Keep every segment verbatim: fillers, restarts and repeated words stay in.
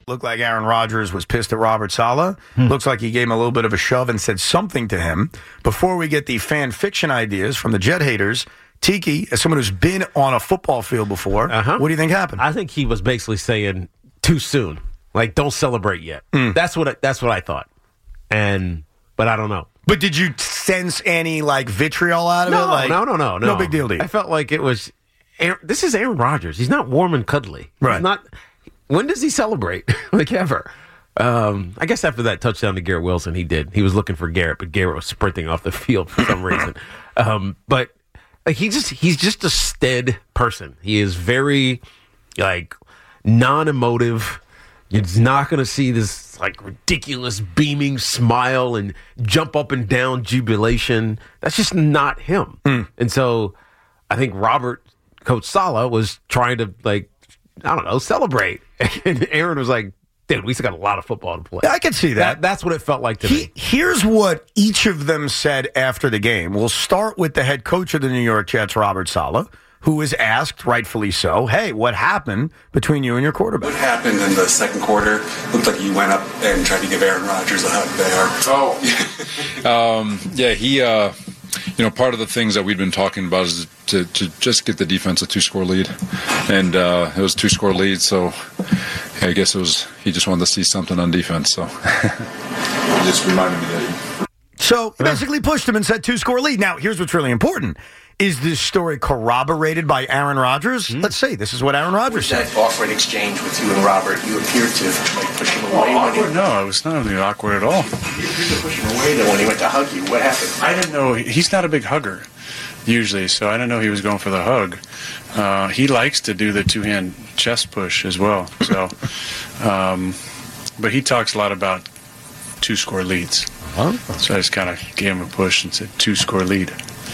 Looked like Aaron Rodgers was pissed at Robert Saleh. Hmm. Looks like he gave him a little bit of a shove and said something to him. Before we get the fan fiction ideas from the Jet haters, Tiki, as someone who's been on a football field before, uh-huh. what do you think happened? I think he was basically saying too soon. Like, don't celebrate yet. Mm. That's what I, that's what I thought. And but I don't know. But did you sense any like vitriol out of no, it? Like, no, no, no, no. No big deal to you. I felt like it was. Aaron, this is Aaron Rodgers. He's not warm and cuddly. Right. He's not. When does he celebrate? Like ever? Um, I guess after that touchdown to Garrett Wilson, he did. He was looking for Garrett, but Garrett was sprinting off the field for some reason. Um, but like he just he's just a stead person. He is very like non-emotive. You're not going to see this like ridiculous beaming smile and jump up and down jubilation. That's just not him. Mm. And so I think Robert, Coach Saleh, was trying to like, I don't know, celebrate. And Aaron was like, dude, we still got a lot of football to play. I can see that. that that's what it felt like to he, me. Here's what each of them said after the game. We'll start with the head coach of the New York Jets, Robert Saleh, who was asked, rightfully so, hey, what happened between you and your quarterback? What happened in the second quarter? Looked like you went up and tried to give Aaron Rodgers a hug there. Oh. um, yeah, he, uh, you know, part of the things that we've been talking about is to, to just get the defense a two-score lead. And uh, it was a two-score lead, so I guess it was he just wanted to see something on defense. So it just reminded me that. So he basically pushed him and said two-score lead. Now, here's what's really important. Is this story corroborated by Aaron Rodgers? Mm-hmm. Let's see. This is what Aaron Rodgers said. That awkward exchange with you and Robert, you appeared to like push him away. Oh, awkward? No, it was not really awkward at all. You appeared to push him away then when he went to hug you. What happened? I didn't know. He's not a big hugger, usually, so I didn't know he was going for the hug. Uh, he likes to do the two-hand chest push as well. So, um, but he talks a lot about two-score leads. Uh-huh. So I just kind of gave him a push and said two-score lead.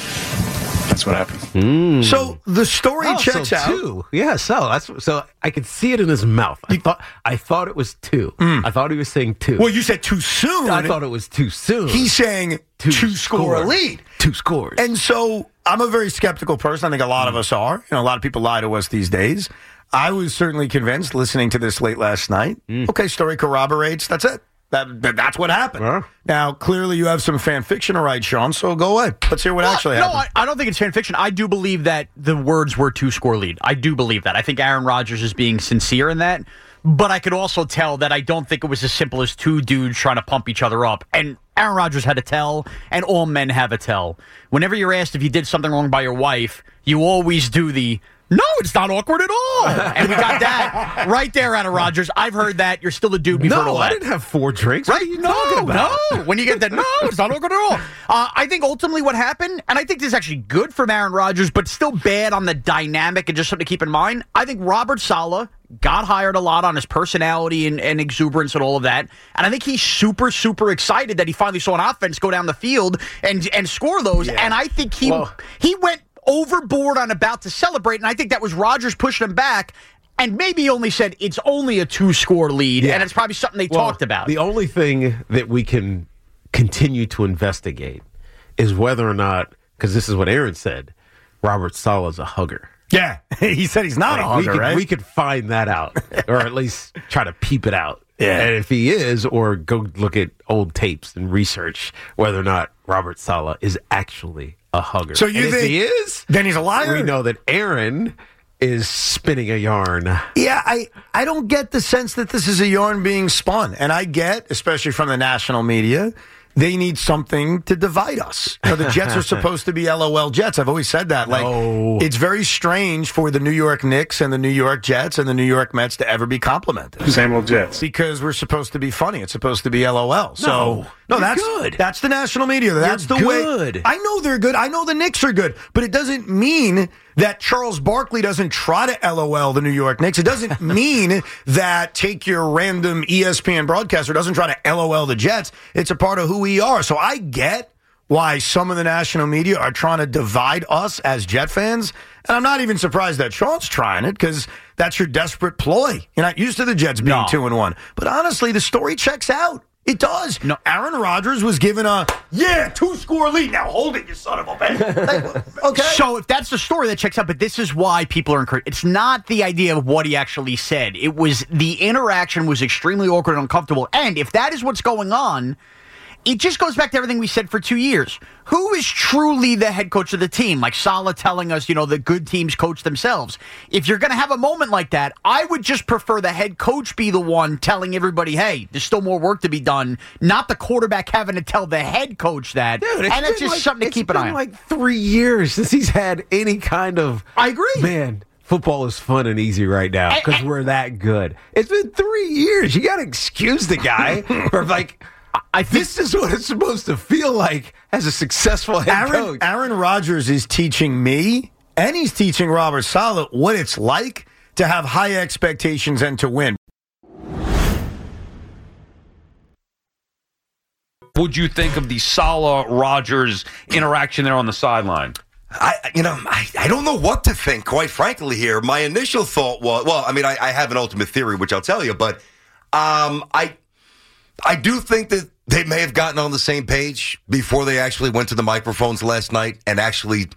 That's what happened. Mm. So the story oh, checks so out. Two. Yeah, so that's so I could see it in his mouth. I thought I thought it was two. Mm. I thought he was saying two. Well, you said too soon. I thought it was too soon. He's saying two, two score a lead. Two scores. And so I'm a very skeptical person. I think a lot mm. of us are. You know, a lot of people lie to us these days. I was certainly convinced listening to this late last night. Mm. Okay, story corroborates. That's it. That, that That's what happened. Huh? Now, clearly you have some fan fiction to write, Sean, so go ahead. Let's hear what well, actually happened. No, I, I don't think it's fan fiction. I do believe that the words were two-score lead. I do believe that. I think Aaron Rodgers is being sincere in that. But I could also tell that I don't think it was as simple as two dudes trying to pump each other up. And Aaron Rodgers had a tell, and all men have a tell. Whenever you're asked if you did something wrong by your wife, you always do the... No, it's not awkward at all. And we got that right there out of Rodgers. I've heard that. You're still a dude before No, all I that. didn't have four drinks. Right? What are you no, talking about? no. When you get that, no, it's not awkward at all. Uh, I think ultimately what happened, and I think this is actually good for Aaron Rodgers, but still bad on the dynamic and just something to keep in mind. I think Robert Saleh got hired a lot on his personality and, and exuberance and all of that. And I think he's super, super excited that he finally saw an offense go down the field and, and score those. Yeah. And I think he well, he went overboard on about to celebrate, and I think that was Rodgers pushing him back, and maybe he only said it's only a two-score lead, yeah. and it's probably something they well, talked about. The only thing that we can continue to investigate is whether or not, because this is what Aaron said, Robert Saleh's a hugger. Yeah, he said he's not like, a hugger, we could, right? We could find that out, or at least try to peep it out. Yeah. And if he is, or go look at old tapes and research whether or not Robert Saleh is actually a hugger. So you and think if he is, then he's a liar? We know that Aaron is spinning a yarn. Yeah, I, I don't get the sense that this is a yarn being spun. And I get, especially from the national media, they need something to divide us. You know, the Jets are supposed to be LOL Jets. I've always said that. Like, no. It's very strange for the New York Knicks and the New York Jets and the New York Mets to ever be complimented. Same old Jets. Because we're supposed to be funny. It's supposed to be LOL. So, no, no that's good. That's the national media. That's You're the good. way. I know they're good. I know the Knicks are good. But it doesn't mean that Charles Barkley doesn't try to LOL the New York Knicks. It doesn't mean that take your random E S P N broadcaster doesn't try to LOL the Jets. It's a part of who we are. So I get why some of the national media are trying to divide us as Jet fans. And I'm not even surprised that Sean's trying it because that's your desperate ploy. You're not used to the Jets being no. two and one. But honestly, the story checks out. It does. No. Aaron Rodgers was given a, yeah, two-score lead. Now hold it, you son of a bitch. Like, okay. So if that's the story, that checks out. But this is why people are encouraged. It's not the idea of what he actually said. It was the interaction was extremely awkward and uncomfortable. And if that is what's going on, it just goes back to everything we said for two years. Who is truly the head coach of the team? Like Saleh telling us, you know, the good teams coach themselves. If you're going to have a moment like that, I would just prefer the head coach be the one telling everybody, hey, there's still more work to be done, not the quarterback having to tell the head coach that. Dude, it's and it's been just like, something to keep an eye on. It's been like three years since he's had any kind of... I agree. Man, football is fun and easy right now because we're that good. It's been three years. You got to excuse the guy for like... I think this is what it's supposed to feel like as a successful head Aaron, coach. Aaron Rodgers is teaching me, and he's teaching Robert Saleh what it's like to have high expectations and to win. Would you think of the Saleh-Rodgers interaction there on the sideline? I, you know, I, I don't know what to think, quite frankly, here. My initial thought was, well, I mean, I, I have an ultimate theory, which I'll tell you, but um, I... I do think that they may have gotten on the same page before they actually went to the microphones last night and actually,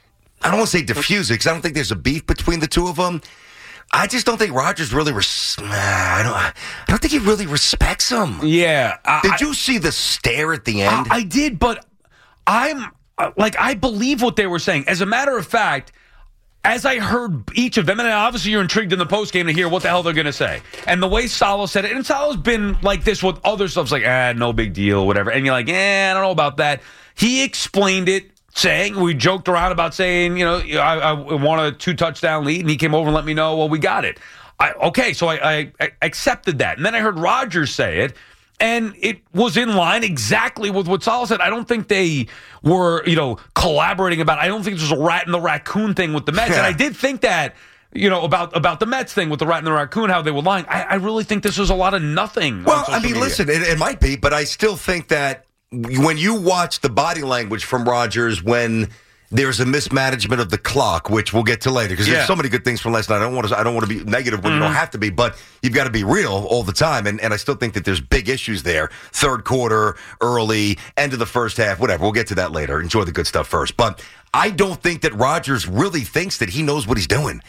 I don't want to say diffuse it because I don't think there's a beef between the two of them. I just don't think Rodgers really, res- I don't I don't think he really respects him. Yeah. I, did you see the stare at the end? I, I did, but I'm, like, I believe what they were saying. As a matter of fact, as I heard each of them, and obviously you're intrigued in the postgame to hear what the hell they're going to say. And the way Saleh said it, and Saleh's been like this with other stuff, like, ah, no big deal, whatever. And you're like, eh, I don't know about that. He explained it, saying, we joked around about saying, you know, I, I want a two-touchdown lead, and he came over and let me know, well, we got it. I, okay, so I, I, I accepted that. And then I heard Rodgers say it, and it was in line exactly with what Saleh said. I don't think they were, you know, collaborating about it. I don't think there's a rat and the raccoon thing with the Mets. And I did think that, you know, about about the Mets thing with the rat and the raccoon, how they were lying. I, I really think this was a lot of nothing. Well, I mean, media. listen, it, it might be, but I still think that when you watch the body language from Rodgers when there's a mismanagement of the clock, which we'll get to later, because yeah. there's so many good things from last night. I don't want to. I don't want to be negative when mm. you don't have to be, but you've got to be real all the time. And and I still think that there's big issues there. Third quarter, early, end of the first half, whatever. We'll get to that later. Enjoy the good stuff first. But I don't think that Rodgers really thinks that he knows what he's doing.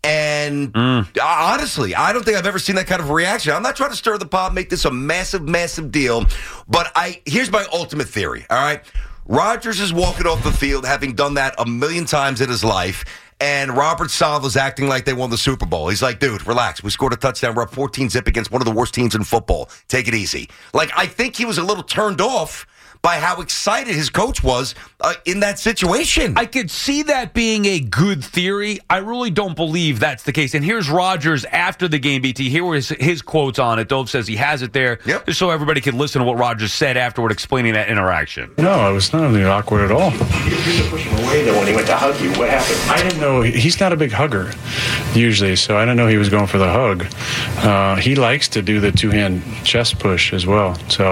And mm. honestly, I don't think I've ever seen that kind of reaction. I'm not trying to stir the pot, make this a massive, massive deal. But I here's my ultimate theory. All right. Rodgers is walking off the field having done that a million times in his life, and Robert Saleh is acting like they won the Super Bowl. He's like, dude, relax. We scored a touchdown. We're up fourteen zip against one of the worst teams in football. Take it easy. Like, I think he was a little turned off by how excited his coach was uh, in that situation. I could see that being a good theory. I really don't believe that's the case. And here's Rodgers after the game, B T. Here were his, his quotes on it. Dove says he has it there, yep. just so everybody could listen to what Rodgers said afterward explaining that interaction. No, it was not really awkward at all. You were pushing away, though, when he went to hug you. What happened? I didn't know. He's not a big hugger, usually, so I didn't know he was going for the hug. Uh, he likes to do the two-hand chest push as well, so...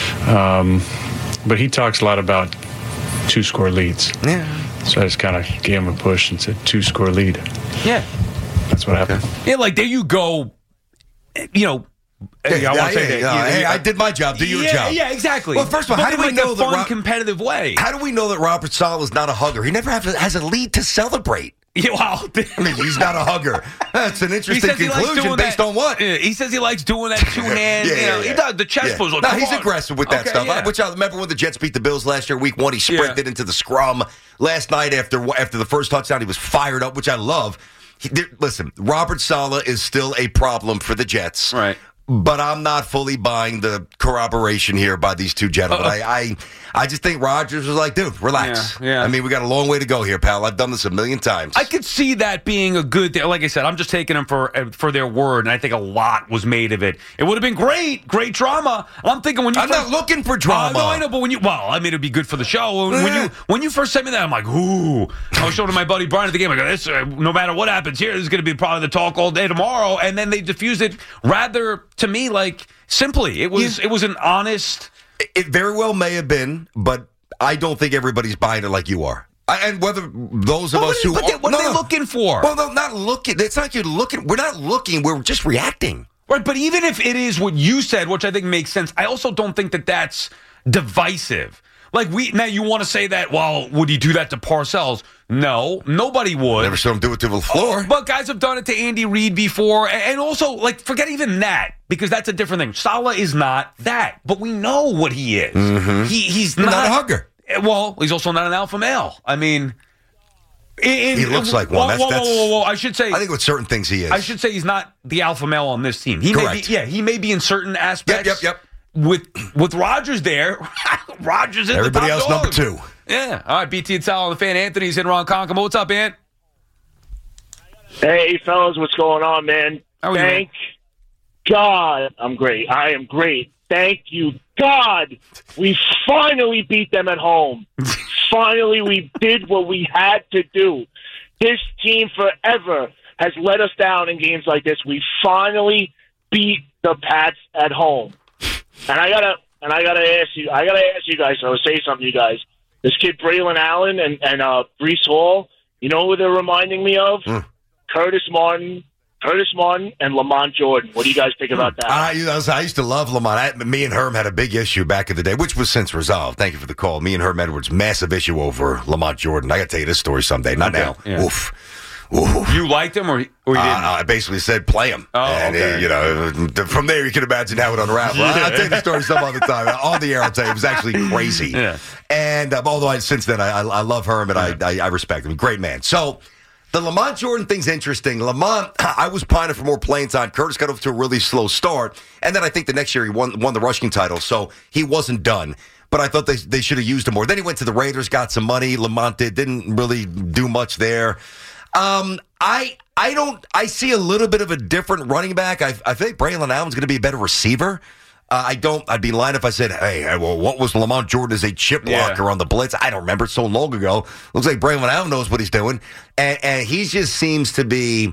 Um, But he talks a lot about two-score leads. Yeah. So I just kind of gave him a push and said, two-score lead. Yeah. That's what happened. Yeah, like there you go, you know. Hey, I yeah, want to say yeah, that. yeah. You- hey, you- I did my job. Do your yeah, job. Yeah, exactly. Well, first of all, But how do in we like know a that fun, Ro- competitive way? How do we know that Robert Saleh is not a hugger? He never have to, has a lead to celebrate. Yeah, wow. I mean, he's not a hugger. That's an interesting conclusion based that, on what? Uh, he says he likes doing that two hand. yeah, you know, yeah, he does the chest yeah. push. Like, no, come he's on. aggressive with that Okay, stuff. yeah. Which I remember when the Jets beat the Bills last year, week one. He sprinted Yeah. into the scrum. Last night after after the first touchdown, he was fired up, which I love. He, there, listen, Robert Saleh is still a problem for the Jets. Right. But I'm not fully buying the corroboration here by these two gentlemen. I, I I just think Rodgers was like, dude, relax. Yeah, yeah. I mean, we got a long way to go here, pal. I've done this a million times. I could see that being a good thing. Like I said, I'm just taking them for for their word, and I think a lot was made of it. It would have been great, great drama. I'm thinking when you I'm first, not looking for drama. Uh, no, I know, but when you well, I mean, it'd be good for the show. When, when you when you first sent me that, I'm like, ooh. I was showing to my buddy Brian at the game. I go, this uh, no matter what happens here, this is going to be probably the talk all day tomorrow. And then they diffused it rather to me like simply. It was Yeah. it was an honest. It very well may have been, but I don't think everybody's buying it like you are. I, and whether those of But us what, who but are, they, what no, are they no. looking for? Well, no, not looking. It's not like you're looking. We're not looking. We're just reacting. Right, but even if it is what you said, which I think makes sense, I also don't think that that's divisive. Like, we now you want to say that, well, would he do that to Parcells? No, nobody would. Never saw him do it to LaFleur. Oh, but guys have done it to Andy Reid before. And also, like, forget even that, because that's a different thing. Saleh is not that, but we know what he is. Mm-hmm. He, he's not, not a hugger. Well, he's also not an alpha male. I mean... In, he looks like one. Whoa, That's, whoa, that's, whoa, whoa, whoa. I should say. I think with certain things he is. I should say he's not the alpha male on this team. He Correct. may be, yeah, he may be in certain aspects. Yep, yep, yep. With with Rodgers there, Rodgers is everybody the top else dog. number two. Yeah. All right, B T and Sal on the fan. Anthony's in Ron Konkoma. What's up, Ant? Hey, fellas, what's going on, man? How are you, Thank God I'm great. I am great. Thank you, God. We finally beat them at home. Finally, we did what we had to do. This team forever has let us down in games like this. We finally beat the Pats at home. And I gotta and I gotta ask you I gotta ask you guys, so I'll say something to you guys. This kid Braylon Allen and, and uh Breece Hall, you know who they're reminding me of? Mm. Curtis Martin. Curtis Martin and Lamont Jordan. What do you guys think about that? I, I used to love Lamont. I, me and Herm had a big issue back in the day, which was since resolved. Thank you for the call. Me and Herm Edwards, massive issue over Lamont Jordan. I got to tell you this story someday. Not okay. now. Yeah. Oof. Oof. You liked him or, or you didn't? Uh, I basically said play him. Oh, and, okay. uh, you know, from there you can imagine how it unraveled. yeah. I'll tell you the story some other time. On the air, I'll tell you, it was actually crazy. Yeah. And um, although I, since then, I, I, I love Herm and yeah. I, I, I respect him. Great man. So, the Lamont Jordan thing's interesting. Lamont, I was pining for more playing time. Curtis got off to a really slow start. And then I think the next year he won, won the rushing title, so he wasn't done. But I thought they they should have used him more. Then he went to the Raiders, got some money. Lamont did, didn't really do much there. Um, I I don't. I see a little bit of a different running back. I, I think Braylon Allen's going to be a better receiver. Uh, I don't. I'd be lying if I said, "Hey, well, what was Lamont Jordan as a chip blocker yeah. on the blitz?" I don't remember. It's so long ago. Looks like Braylon Allen knows what he's doing, and, and he just seems to be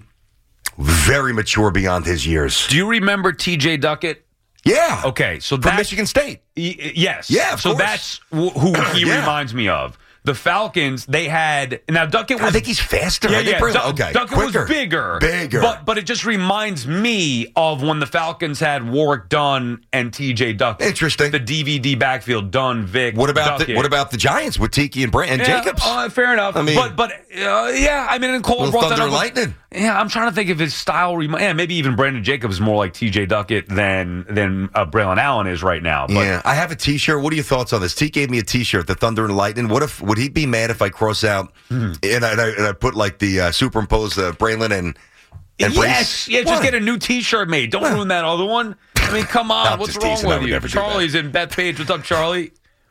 very mature beyond his years. Do you remember T J Duckett? Yeah. Okay, so from that's Michigan State. Y- yes. Yeah. Of so course. that's wh- who he yeah. reminds me of. The Falcons, they had now Duckett was. I think he's faster. Yeah, I think yeah. Braylon, Du- okay, Duckett quicker, was bigger, bigger. But but it just reminds me of when the Falcons had Warwick Dunn and T J Duckett. Interesting. The D V D backfield, Dunn, Vic. What about Duckett. the what about the Giants with Tiki and Brand and yeah, Jacobs? Uh, fair enough. I mean, but but uh, yeah, I mean, and Cole brought Thunder that up. Lightning. Yeah, I'm trying to think if his style. Remi- yeah, maybe even Brandon Jacobs is more like T J Duckett than than uh, Braylon Allen is right now. But, yeah, I have a T-shirt. What are your thoughts on this? T gave me a T-shirt, the Thunder and Lightning. What if would he be mad if I cross out mm. and, I, and, I, and I put like the uh, superimpose uh, Braylon and and yes, Breece? yeah, what? just get a new T-shirt made. Don't what? ruin that other one. I mean, come on, I'm what's just wrong teasing. I with would you? never do Charlie's in Bethpage. What's up, Charlie?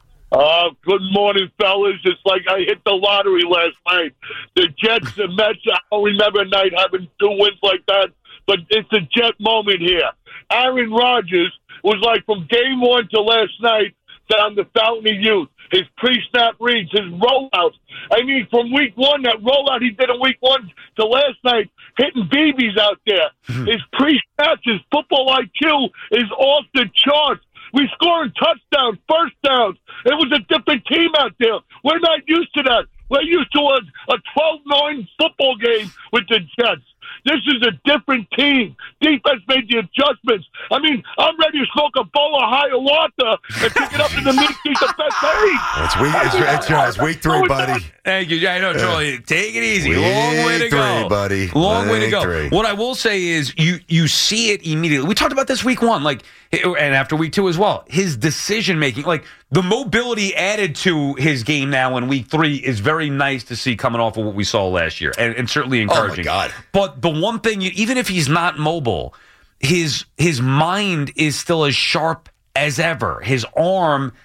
Uh, good morning, fellas. It's like I hit the lottery last night. The Jets and Mets, I don't remember a night having two wins like that, but it's a Jet moment here. Aaron Rodgers was like from game one to last night down the Fountain of Youth. His pre-snap reads, his rollouts. I mean, from week one, that rollout he did in week one to last night, hitting B Bs out there. His pre-snaps, his football I Q is off the charts. We scoring touchdowns, first downs. It was a different team out there. We're not used to that. We're used to a, a twelve nine football game with the Jets. This is a different team. Defense made the adjustments. I mean, I'm ready to smoke a bowl of Hiawatha and pick it up in the mid-season defense eight. It's week, it's, it's, it's week three, buddy. Thank you. Yeah, I know, Charlie. Take it easy. Week Long way to go, three, buddy. Long way to Week go. three. What I will say is, you you see it immediately. We talked about this week one, like, and after week two as well. His decision making, like the mobility added to his game now in week three, is very nice to see coming off of what we saw last year, and, and certainly encouraging. Oh my God! But the one thing, you, even if he's not mobile, his his mind is still as sharp as ever. His arm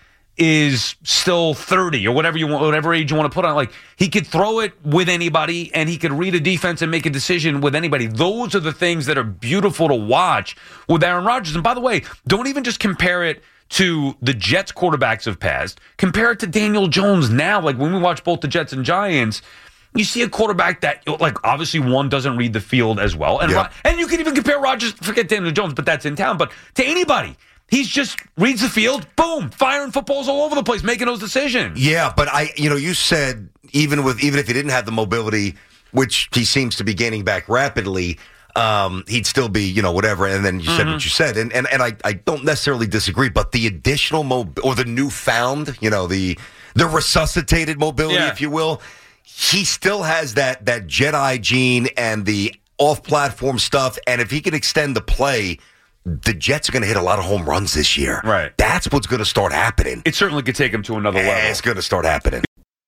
is still thirty or whatever you want, whatever age you want to put on. Like, he could throw it with anybody, and he could read a defense and make a decision with anybody. Those are the things that are beautiful to watch with Aaron Rodgers. And by the way, don't even just compare it to the Jets quarterbacks of past. Compare it to Daniel Jones now. Like, when we watch both the Jets and Giants, you see a quarterback that, like, obviously one doesn't read the field as well. And, yep. and you can even compare Rodgers, forget Daniel Jones, but that's in town, but to anybody. He's just reads the field, boom, firing footballs all over the place, making those decisions. Yeah, but I, you know, you said even with even if he didn't have the mobility, which he seems to be gaining back rapidly, um, he'd still be, you know, whatever. And then you said Mm-hmm. what you said. And and, and I, I don't necessarily disagree, but the additional mob- or the newfound, you know, the the resuscitated mobility, Yeah. if you will, he still has that that Jedi gene and the off-platform stuff. And if he can extend the play, the Jets are going to hit a lot of home runs this year. Right. That's what's going to start happening. It certainly could take him to another level. It's going to start happening.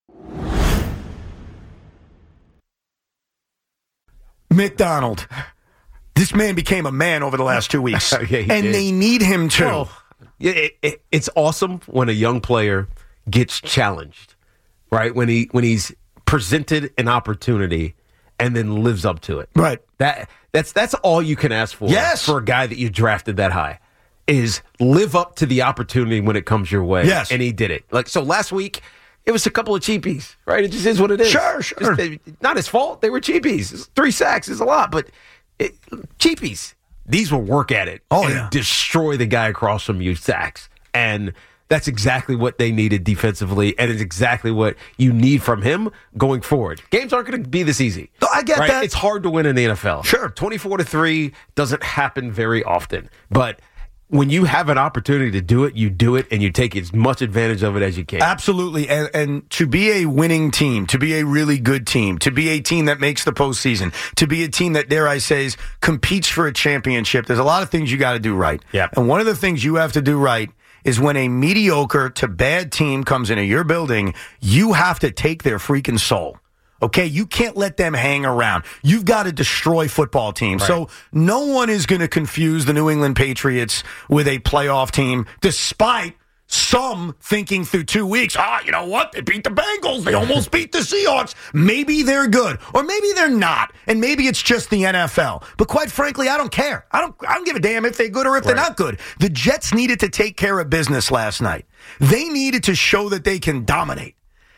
McDonald. This man became a man over the last two weeks. Yeah, he and did. they need him to. Well, yeah, it, it, it's awesome when a young player gets challenged, right? When he when he's presented an opportunity and then lives up to it. Right. That that's that's all you can ask for. Yes. For a guy that you drafted that high, is live up to the opportunity when it comes your way. Yes. And he did it. Like so last week. It was a couple of cheapies, right? It just is what it is. Sure, sure. Just, not his fault. They were cheapies. It's three sacks is a lot, but it, cheapies. These will work at it. Oh, and yeah. destroy the guy across from you, sacks. And that's exactly what they needed defensively, and it's exactly what you need from him going forward. Games aren't going to be this easy. No, I get right? that. It's hard to win in the N F L. Sure. twenty-four to three doesn't happen very often, but when you have an opportunity to do it, you do it, and you take as much advantage of it as you can. Absolutely. And, and to be a winning team, to be a really good team, to be a team that makes the postseason, to be a team that, dare I say, is, competes for a championship, there's a lot of things you got to do right. Yeah. And one of the things you have to do right is when a mediocre to bad team comes into your building, you have to take their freaking soul. Okay, you can't let them hang around. You've got to destroy football teams. Right. So no one is going to confuse the New England Patriots with a playoff team, despite some thinking through two weeks, ah, you know what? They beat the Bengals. They almost beat the Seahawks. Maybe they're good, or maybe they're not, and maybe it's just the N F L. But quite frankly, I don't care. I don't. I don't give a damn if they're good or if they're Right. not good. The Jets needed to take care of business last night. They needed to show that they can dominate,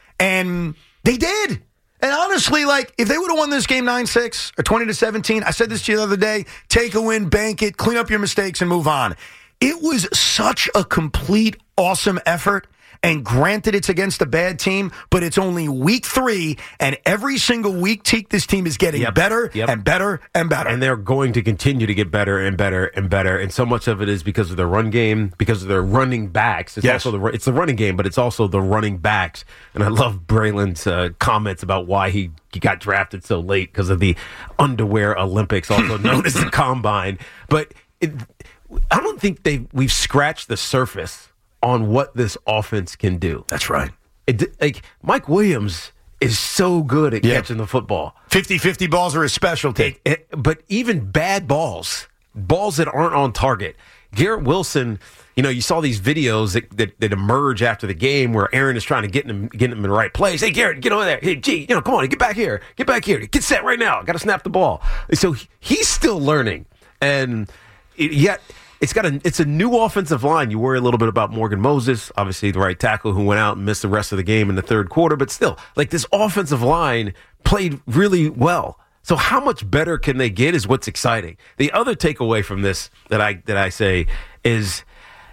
and they did. And honestly, like, if they would have won this game nine six or twenty to seventeen, I said this to you the other day, take a win, bank it, clean up your mistakes, and move on. It was such a complete, awesome effort. And granted, it's against a bad team, but it's only week three, and every single week, Teak, this team is getting Yep. better Yep. and better and better. And they're going to continue to get better and better and better. And so much of it is because of their run game, because of their running backs. It's Yes. also the it's the running game, but it's also the running backs. And I love Braylon's uh, comments about why he, he got drafted so late because of the underwear Olympics, also known as the Combine. But it, I don't think they we've scratched the surface on what this offense can do. That's right. It, like Mike Williams is so good at Yeah. catching the football. fifty-fifty balls are his specialty. It- it- but even bad balls, balls that aren't on target. Garrett Wilson, you know, you saw these videos that, that, that emerge after the game where Aaron is trying to get him, get him in the right place. Hey, Garrett, get over there. Hey, G, you know, come on, get back here. Get back here. Get set right now. Got to snap the ball. So he- he's still learning. And it, yet it's got a it's a new offensive line. You worry a little bit about Morgan Moses, obviously the right tackle who went out and missed the rest of the game in the third quarter. But still, like this offensive line played really well. So how much better can they get is what's exciting. The other takeaway from this that I that I say is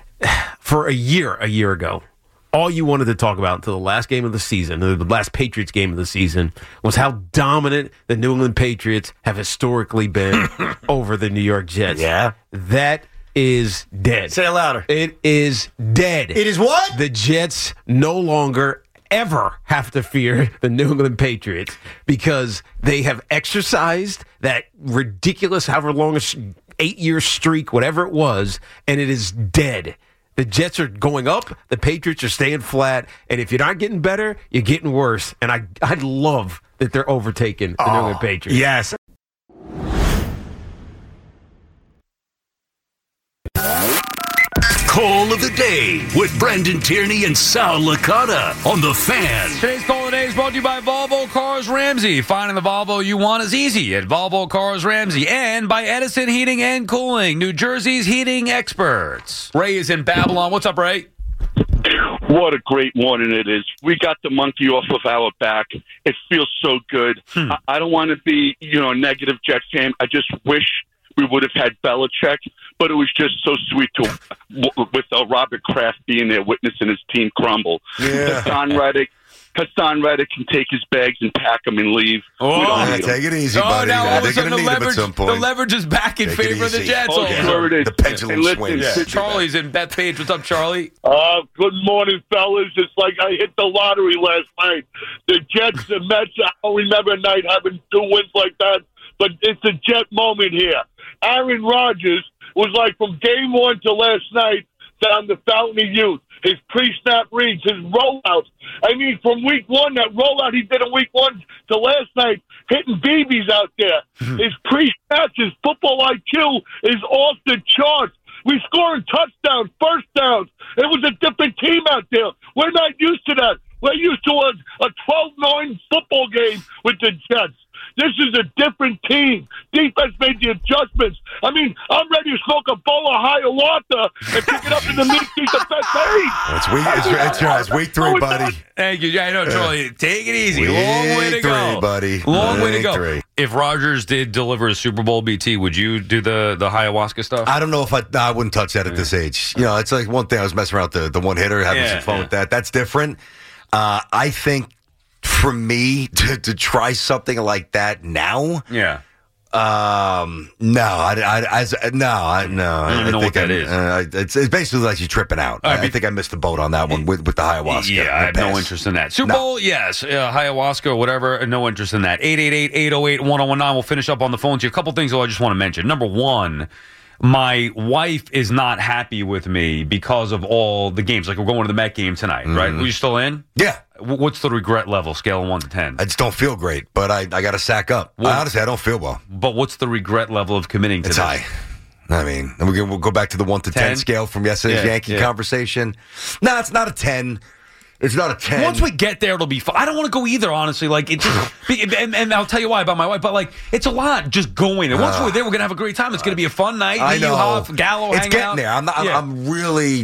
for a year, a year ago, all you wanted to talk about until the last game of the season, the last Patriots game of the season, was how dominant the New England Patriots have historically been over the New York Jets. Yeah. That is dead. Say it louder. It is dead. It is what? The Jets no longer ever have to fear the New England Patriots because they have exercised that ridiculous, however long, a eight-year streak, whatever it was, and it is dead. The Jets are going up. The Patriots are staying flat. And if you're not getting better, you're getting worse. And I I love that they're overtaking the Oh, New England Patriots. Yes. Call of the Day with Brendan Tierney and Sal Licata on The Fan. Today's Call of the Day is brought to you by Volvo Cars Ramsey. Finding the Volvo you want is easy at Volvo Cars Ramsey. And by Edison Heating and Cooling, New Jersey's heating experts. Ray is in Babylon. What's up, Ray? What a great morning it is. We got the monkey off of our back. It feels so good. Hmm. I, I don't want to be, you know, a negative Jet fan. I just wish we would have had Belichick, but it was just so sweet to w- with uh, Robert Kraft being there witnessing his team crumble. Yeah. But Don Reddick, Hassan Reddick can take his bags and pack them and leave. Oh, We don't Yeah, need take him. it easy, Oh, buddy. now all of They're a sudden going the to need him at leverage, some the point. leverage is back in Take it favor of the easy. Jets. Oh, all of a yeah. sudden. There it is. The pendulum And listen, swings. Yeah. Yeah. Charlie's in Bethpage. What's up, Charlie? Uh, good morning, fellas. It's like I hit the lottery last night. The Jets and Mets, I don't remember a night having two wins like that, but it's a Jet moment here. Aaron Rodgers was like from game one to last night down the Fountain of Youth. His pre-snap reads, his rollouts. I mean, from week one, that rollout he did in week one to last night, hitting B Bs out there. His pre-snaps, his football I Q is off the charts. We scoring touchdowns, first downs. It was a different team out there. We're not used to that. We're used to a, a twelve nine football game with the Jets. This is a different team. Defense made the adjustments. I mean, I'm ready to smoke a bowl of Hiawatha and pick it up in the mid-seat the best eight. It's week, it's, it's, it's week three, buddy. Thank you. Yeah, I know, Charlie. Take it easy. Week Long way to go, three, buddy. Long way to Week go. three. If Rodgers did deliver a Super Bowl B T, would you do the the ayahuasca stuff? I don't know if I no, I wouldn't touch that at this age. You know, it's like one thing I was messing around with the, the one hitter, having Yeah, some fun yeah. with that. That's different. Uh, I think for me to, to try something like that now, yeah. Um, no, I, I, as, no, I, no. I don't even know think what that I, is. Uh, it's, it's basically like you tripping out. I I, mean- think I missed the boat on that one with, with the ayahuasca. Yeah, I have no Pass. interest in that. Super No. Bowl, yes. Uh, ayahuasca or whatever, no interest in that. eight eight eight, eight oh eight, one oh one nine. We'll finish up on the phones here. A couple things though I just want to mention. Number one, my wife is not happy with me because of all the games. Like we're going to the Met game tonight, right? Were you still in? Yeah. W- What's the regret level, scale of one to ten? I just don't feel great, but I, I got to sack up. Well- I, honestly, I don't feel well. But what's the regret level of committing to It's this? high. I mean, and we're gonna, we'll go back to the one to ten, ten? scale from yesterday's Yeah, Yankee yeah. conversation. No, it's not a ten. It's not a ten. Once we get there, it'll be fun. I don't want to go either, honestly. Like it's just, and, and I'll tell you why about my wife. But like, it's a lot just going. And once Uh, we're there, we're gonna have a great time. It's gonna be a fun night. I Me, know. you, Hoff, Gallo, it's hanging getting out. there. I'm, not, I'm, Yeah. I'm really.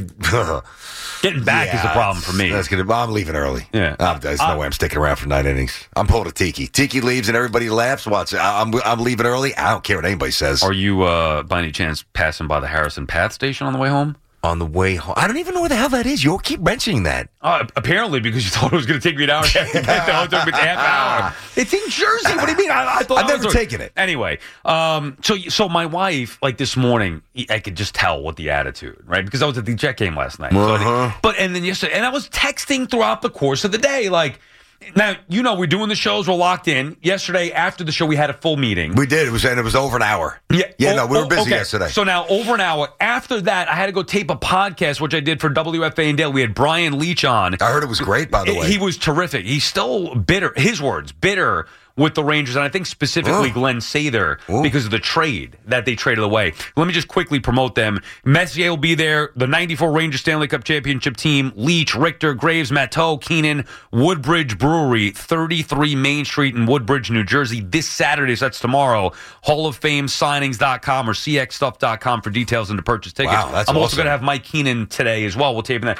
Getting back is the Yeah, problem for me. That's gonna. I'm leaving early. Yeah. I'm, there's no Uh, way I'm sticking around for nine innings. I'm pulling a Tiki. Tiki leaves and everybody laughs. Watch. I- I'm I'm leaving early. I don't care what anybody says. Are you, uh, by any chance, passing by the Harrison Path station on the way home? On the way home, I don't even know where the hell that is. You keep mentioning that. Uh, apparently, because you thought it was going to take me an hour. It took me a half hour. It's in Jersey. What do you mean? I, I thought I've I was never taken it. Anyway, um, so so my wife, like this morning, I could just tell what the attitude, right? Because I was at the Jet game last night. So I didn't- Uh-huh. but and then yesterday, and I was texting throughout the course of the day, like. Now, you know, we're doing the shows. We're locked in. Yesterday, after the show, we had a full meeting. We did. It was and it was over an hour. Yeah, Yeah. Oh, no, we were oh, busy okay. yesterday. So now, over an hour after that, I had to go tape a podcast, which I did for W F A and Dale. We had Brian Leach on. I heard it was great, by the way. He was terrific. He's still bitter. His words, bitter with the Rangers, and I think specifically Oh. Glenn Sather Ooh. because of the trade that they traded away. Let me just quickly promote them. Messier will be there. The ninety-four Rangers Stanley Cup championship team. Leach, Richter, Graves, Matteau, Keenan, Woodbridge Brewery, thirty-three Main Street in Woodbridge, New Jersey. This Saturday, so that's tomorrow. Hall of Fame Signings dot com or C X stuff dot com for details and to purchase tickets. Wow, that's I'm also awesome. going to have Mike Keenan today as well. We'll tape that.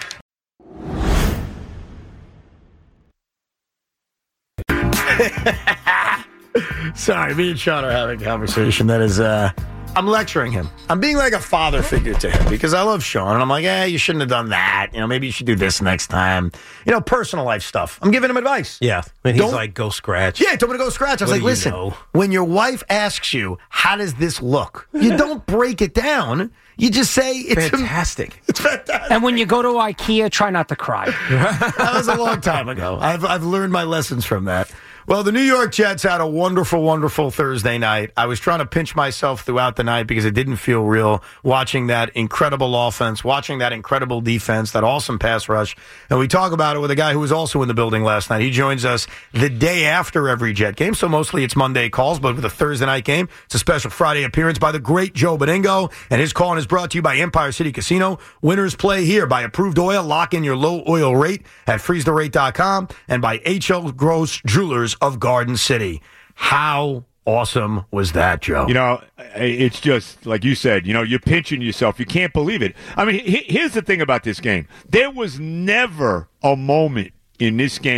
Sorry, me and Sean are having a conversation that is, uh, I'm lecturing him. I'm being like a father figure to him because I love Sean. And I'm like, eh, you shouldn't have done that. You know, maybe you should do this next time. You know, personal life stuff. I'm giving him advice. Yeah. And he's Don't- like, go scratch. Yeah, he told me to go scratch. I was What like, do you listen, know? when your wife asks you, how does this look? You don't break it down. You just say it's Fantastic. It's fantastic. And when you go to IKEA, try not to cry. That was a long time ago. I've I've learned my lessons from that. Well, the New York Jets had a wonderful, wonderful Thursday night. I was trying to pinch myself throughout the night because it didn't feel real watching that incredible offense, watching that incredible defense, that awesome pass rush. And we talk about it with a guy who was also in the building last night. He joins us the day after every Jet game. So mostly it's Monday calls, but with a Thursday night game, it's a special Friday appearance by the great Joe Beningo. And his call is brought to you by Empire City Casino. Winners play here by Approved Oil. Lock in your low oil rate at freeze the rate dot com and by H L Gross Jewelers of Garden City. How awesome was that, Joe? You know, it's just like you said, you know, you're pinching yourself. You can't believe it. I mean, he- here's the thing about this game. There was never a moment in this game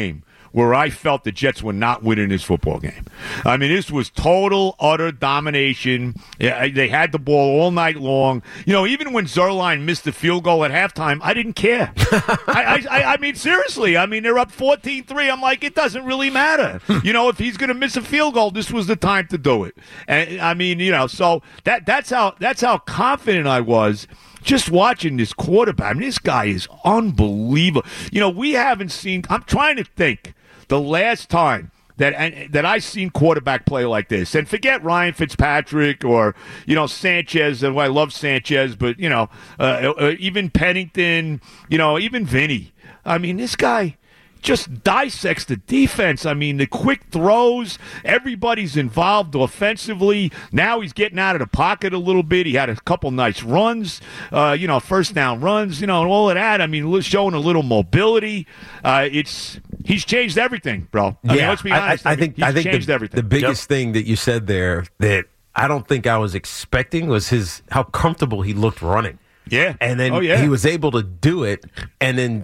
where I felt the Jets were not winning this football game. I mean, this was total, utter domination. Yeah, they had the ball all night long. You know, even when Zerline missed the field goal at halftime, I didn't care. I, I, I mean, seriously, I mean, they're up fourteen three. I'm like, it doesn't really matter. You know, if he's going to miss a field goal, this was the time to do it. And I mean, you know, so that that's how that's how confident I was. Just watching this quarterback, I mean, this guy is unbelievable. You know, we haven't seen. I'm trying to think the last time that and, that I seen quarterback play like this. And forget Ryan Fitzpatrick or you know Sanchez. And I love Sanchez, but you know, uh, uh, even Pennington. You know, even Vinny. I mean, this guy just dissects the defense. I mean, the quick throws, everybody's involved offensively. Now he's getting out of the pocket a little bit. He had a couple nice runs, uh, you know, first down runs, you know, and all of that. I mean, showing a little mobility. Uh, it's he's changed everything, bro. I yeah, mean, let's be honest. I, I think he's I think changed the, everything. the biggest yep. thing that you said there that I don't think I was expecting was his how comfortable he looked running. Yeah, and then oh, yeah. he was able to do it, and then.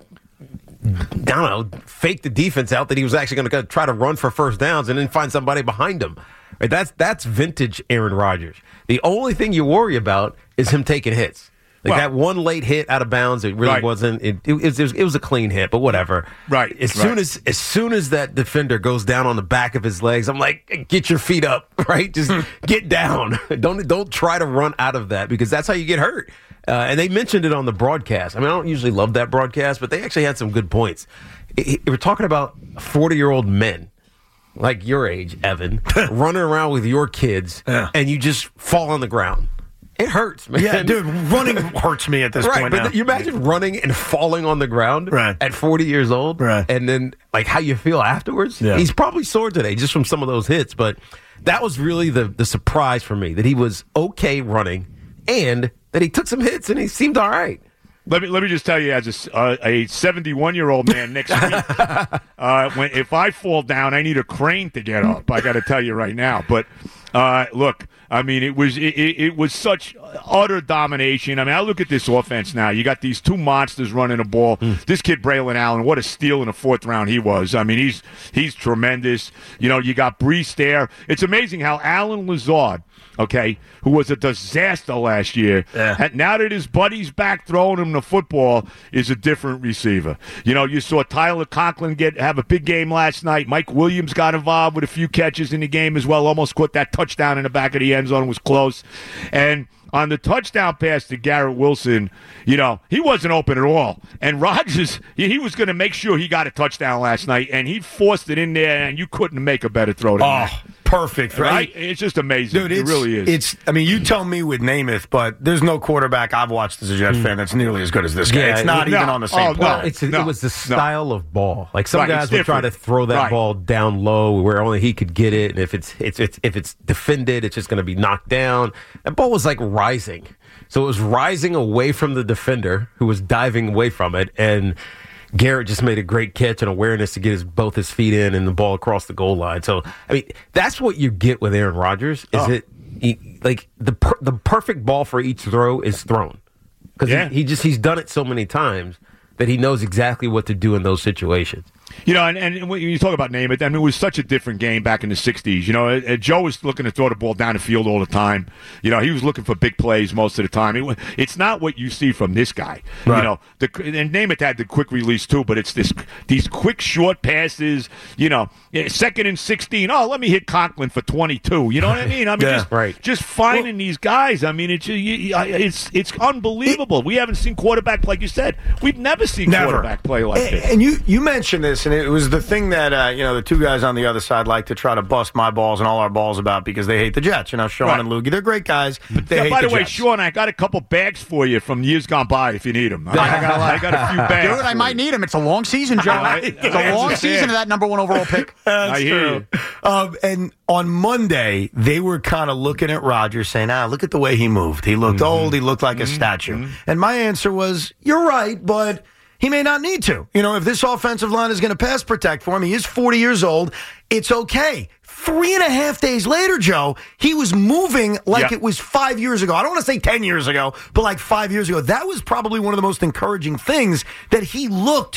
I don't know, fake the defense out that he was actually going to try to run for first downs and then find somebody behind him. Right? That's that's vintage Aaron Rodgers. The only thing you worry about is him taking hits. Like well, that one late hit out of bounds, it really right. wasn't. It, it, it, was, it was a clean hit, but whatever. Right. As right. soon as as soon as that defender goes down on the back of his legs, I'm like, get your feet up, right? Just get down. Don't don't try to run out of that because that's how you get hurt. Uh, and they mentioned it on the broadcast. I mean, I don't usually love that broadcast, but they actually had some good points. It, it, we're talking about forty-year-old men, like your age, Evan, running around with your kids, yeah. and you just fall on the ground. It hurts, man. Yeah, dude, running hurts me at this right, point but now. You imagine running and falling on the ground right. at forty years old, right. and then like how you feel afterwards? Yeah. He's probably sore today just from some of those hits, but that was really the, the surprise for me, that he was okay running and that he took some hits and he seemed all right. Let me let me just tell you, as a, uh, a seventy-one-year-old man next week, uh, when if I fall down, I need a crane to get up. I got to tell you right now. But uh, look, I mean, it was it, it was such utter domination. I mean, I look at this offense now. You got these two monsters running the ball. Mm. This kid Braylon Allen, what a steal in the fourth round he was. I mean, he's he's tremendous. You know, you got Breece there. It's amazing how Alan Lazard, okay, who was a disaster last year, yeah. and now that his buddy's back throwing him the football, is a different receiver. You know, you saw Tyler Conklin get have a big game last night. Mike Williams got involved with a few catches in the game as well, almost caught that touchdown in the back of the end zone, was close. And on the touchdown pass to Garrett Wilson, you know, he wasn't open at all. And Rodgers, he, he was going to make sure he got a touchdown last night, and he forced it in there, and you couldn't make a better throw than oh, that. Perfect, right? right? It's just amazing. Dude, it really is. It's. I mean, you tell me with Namath, but there's no quarterback I've watched as a Jet mm. fan that's nearly as good as this guy. Yeah, it's not no, even on the same oh, planet. No, it's, no, it was the style no. of ball. Like some right, guys would try to throw that right. ball down low where only he could get it, and if it's it's, it's if it's defended, it's just going to be knocked down. That ball was like rising. So it was rising away from the defender who was diving away from it, and Garrett just made a great catch and awareness to get his both his feet in and the ball across the goal line. So, I mean, that's what you get with Aaron Rodgers. Is oh. it he, like the per, the perfect ball for each throw is thrown because yeah. he, he just he's done it so many times that he knows exactly what to do in those situations. You know, and, and when you talk about Namath, I mean, it was such a different game back in the sixties. You know, uh, Joe was looking to throw the ball down the field all the time. You know, he was looking for big plays most of the time. It, it's not what you see from this guy. Right. You know, the, and Namath had the quick release too, but it's this these quick short passes. You know, second and sixteen. Oh, let me hit Conklin for twenty-two. You know what I mean? I mean, yeah, just, right. just finding well, these guys. I mean, it's it's it's unbelievable. It, we haven't seen quarterback like you said. We've never seen never. quarterback play like and, this. And you you mentioned this. And it was the thing that, uh, you know, the two guys on the other side like to try to bust my balls and all our balls about because they hate the Jets. You know, Sean right. and Loogie, they're great guys, but they yeah, hate by the, the way, Jets. Sean, I got a couple bags for you from years gone by if you need them. I, I, got, I got a few bags. Dude, I might need them. It's a long season, Joe. Right. It's a long season of that number one overall pick. That's I hear true. you. Um, and on Monday, they were kind of looking at Rodgers saying, ah, look at the way he moved. He looked mm-hmm. old. He looked like mm-hmm. a statue. Mm-hmm. And my answer was, you're right, but he may not need to. You know, if this offensive line is going to pass protect for him, he is forty years old, it's okay. Three and a half days later, Joe, he was moving like yeah. it was five years ago. I don't want to say ten years ago, but like five years ago. That was probably one of the most encouraging things, that he looked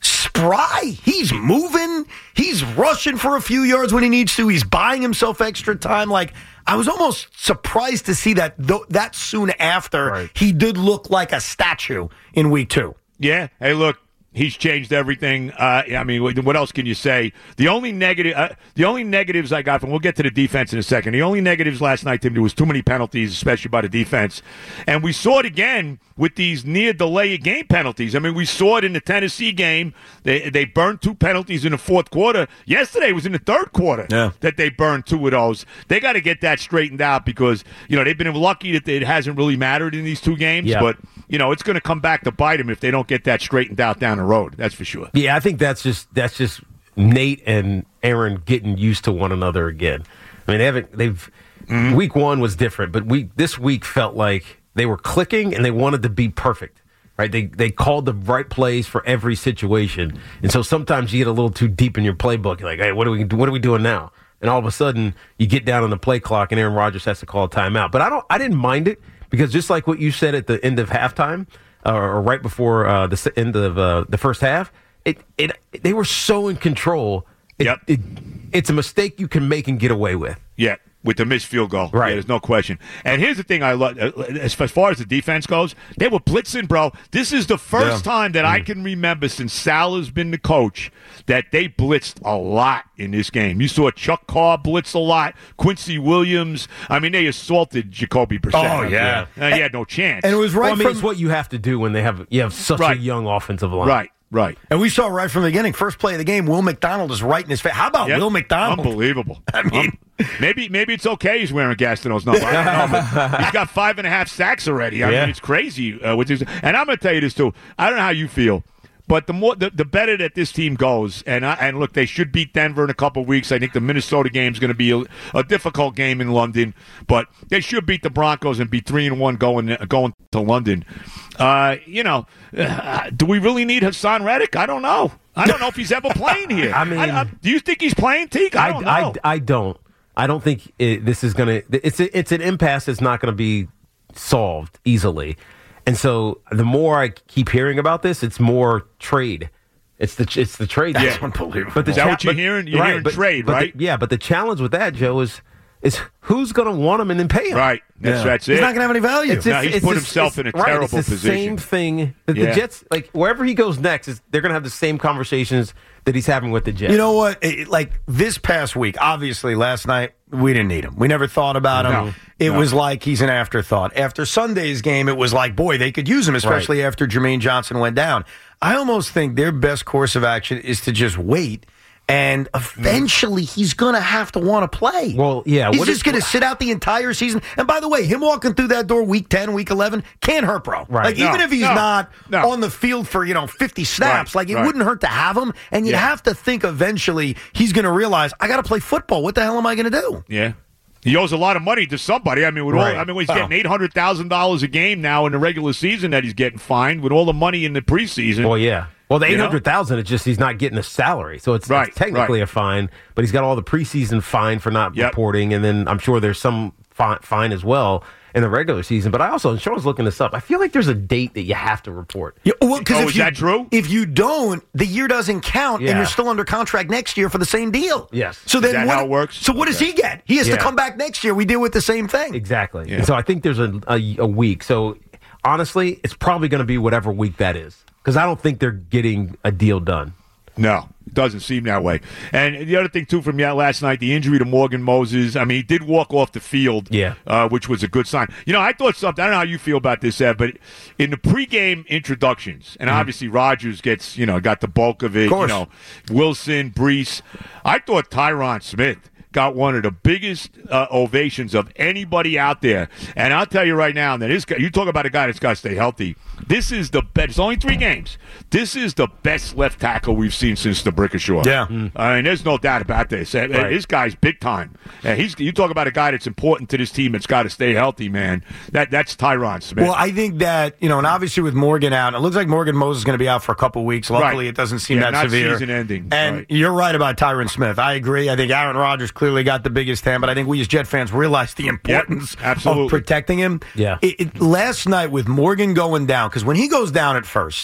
spry. He's moving. He's rushing for a few yards when he needs to. He's buying himself extra time. Like, I was almost surprised to see that th- that soon after right. he did look like a statue in week two. Yeah. Hey, look. He's changed everything. Uh, I mean, what else can you say? The only negative, uh, the only negatives I got from. We'll get to the defense in a second. The only negatives last night, Tim, there was too many penalties, especially by the defense, and we saw it again with these near delay game penalties. I mean, we saw it in the Tennessee game. They they burned two penalties in the fourth quarter. Yesterday was in the third quarter yeah. that they burned two of those. They got to get that straightened out because you know they've been lucky that it hasn't really mattered in these two games, yeah. but. You know, it's going to come back to bite them if they don't get that straightened out down the road. That's for sure. Yeah, I think that's just that's just Nate and Aaron getting used to one another again. I mean, they haven't. They've mm-hmm. week one was different, but week this week felt like they were clicking and they wanted to be perfect. Right? They they called the right plays for every situation, and so sometimes you get a little too deep in your playbook. You're like, hey, what are we what are we doing now? And all of a sudden, you get down on the play clock, and Aaron Rodgers has to call a timeout. But I don't. I didn't mind it. Because just like what you said at the end of halftime, uh, or right before uh, the end of uh, the first half, it, it they were so in control. It, yep. It, it's a mistake you can make and get away with. Yeah, with the missed field goal. Right. Yeah, there's no question. And here's the thing I love. As far as the defense goes, they were blitzing, bro. This is the first yeah. time that mm. I can remember since Sal has been the coach that they blitzed a lot in this game. You saw Chuck Carr blitz a lot. Quincy Williams. I mean, they assaulted Jacoby Brissett. Oh, yeah. Uh, he had no chance. And it was right well, I mean, from... it's what you have to do when they have you have such right. a young offensive line. Right. Right. And we saw right from the beginning, first play of the game, Will McDonald is right in his face. How about yep. Will McDonald? Unbelievable. I mean, um, maybe maybe it's okay he's wearing Gastineau's number. I don't know, but he's got five and a half sacks already. I yeah. mean, it's crazy. Uh, with his, and I'm going to tell you this, too. I don't know how you feel. But the more the, the better that this team goes, and I, and look, they should beat Denver in a couple of weeks. I think the Minnesota game is going to be a, a difficult game in London, but they should beat the Broncos and be three and one going going to London. Uh, you know, uh, do we really need Hassan Reddick? I don't know. I don't know if he's ever playing here. I mean, I, I, do you think he's playing, Teague? I don't I, know. I, I don't. I don't think it, this is going to. It's a, it's an impasse that's not going to be solved easily. And so the more I keep hearing about this, it's more trade. It's the it's the trade. That's yeah. unbelievable. But the is that cha- what you're but, hearing? You're right, hearing but, trade, but right? The, yeah, but the challenge with that, Joe, is is who's going to want him and then pay him? Right. That's, yeah. that's it. He's not going to have any value. It's, no, it's, he's it's put just, himself in a right, terrible it's the position. Same thing. The, yeah. the Jets, like wherever he goes next, is they're going to have the same conversations that he's having with the Jets. You know what? It, like this past week, obviously last night we didn't need him. We never thought about him. No, it no. was like he's an afterthought. After Sunday's game, it was like, boy, they could use him, especially right. after Jermaine Johnson went down. I almost think their best course of action is to just wait. And eventually, he's going to have to want to play. Well, yeah. He's what just is, going to sit out the entire season. And by the way, him walking through that door week ten, week eleven, can't hurt, bro. Right. Like, No, even if he's no, not no. on the field for, you know, fifty snaps, Right, like, it right. wouldn't hurt to have him. And you Yeah. have to think eventually he's going to realize, I got to play football. What the hell am I going to do? Yeah. He owes a lot of money to somebody. I mean, with Right. all, I mean, he's Oh. getting eight hundred thousand dollars a game now in the regular season that he's getting fined with all the money in the preseason. Well, yeah. Well, the You eight know? hundred thousand, it's just he's not getting a salary, so it's, Right, it's technically right. a fine. But he's got all the preseason fine for not Yep. reporting, and then I'm sure there's some fi- fine as well in the regular season. But I also, and Sean's looking this up. I feel like there's a date that you have to report. Yeah, well, 'cause Oh, if is you, that true? If you don't, the year doesn't count, Yeah. and you're still under contract next year for the same deal. Yes. So Is then that what, how it works? So what does Okay. he get? He has Yeah. to come back next year. We deal with the same thing. Exactly. Yeah. And so I think there's a, a, a week. So honestly, it's probably going to be whatever week that is, because I don't think they're getting a deal done. No, it doesn't seem that way. And the other thing, too, from yeah, last night, the injury to Morgan Moses. I mean, he did walk off the field, Yeah. uh, which was a good sign. You know, I thought something, I don't know how you feel about this, Ed, but in the pregame introductions, and obviously Rodgers gets, you know, got the bulk of it, Of course. you know, Wilson, Brees. I thought Tyron Smith got one of the biggest uh, ovations of anybody out there. And I'll tell you right now, that is, you talk about a guy that's got to stay healthy. This is the best. It's only three games. This is the best left tackle we've seen since the Brickashaw. Yeah. Mm. I mean, there's no doubt about this. Uh, Right. This guy's big time. Uh, he's. You talk about a guy that's important to this team that's got to stay healthy, man. That That's Tyron Smith. Well, I think that, you know, and obviously with Morgan out, it looks like Morgan Moses is going to be out for a couple of weeks. Luckily, Right. it doesn't seem Yeah, that not severe. season-ending. And Right. you're right about Tyron Smith. I agree. I think Aaron Rodgers clearly got the biggest hand, but I think we as Jet fans realize the importance absolutely. of protecting him. Yeah. It, it, last night with Morgan going down, because when he goes down at first,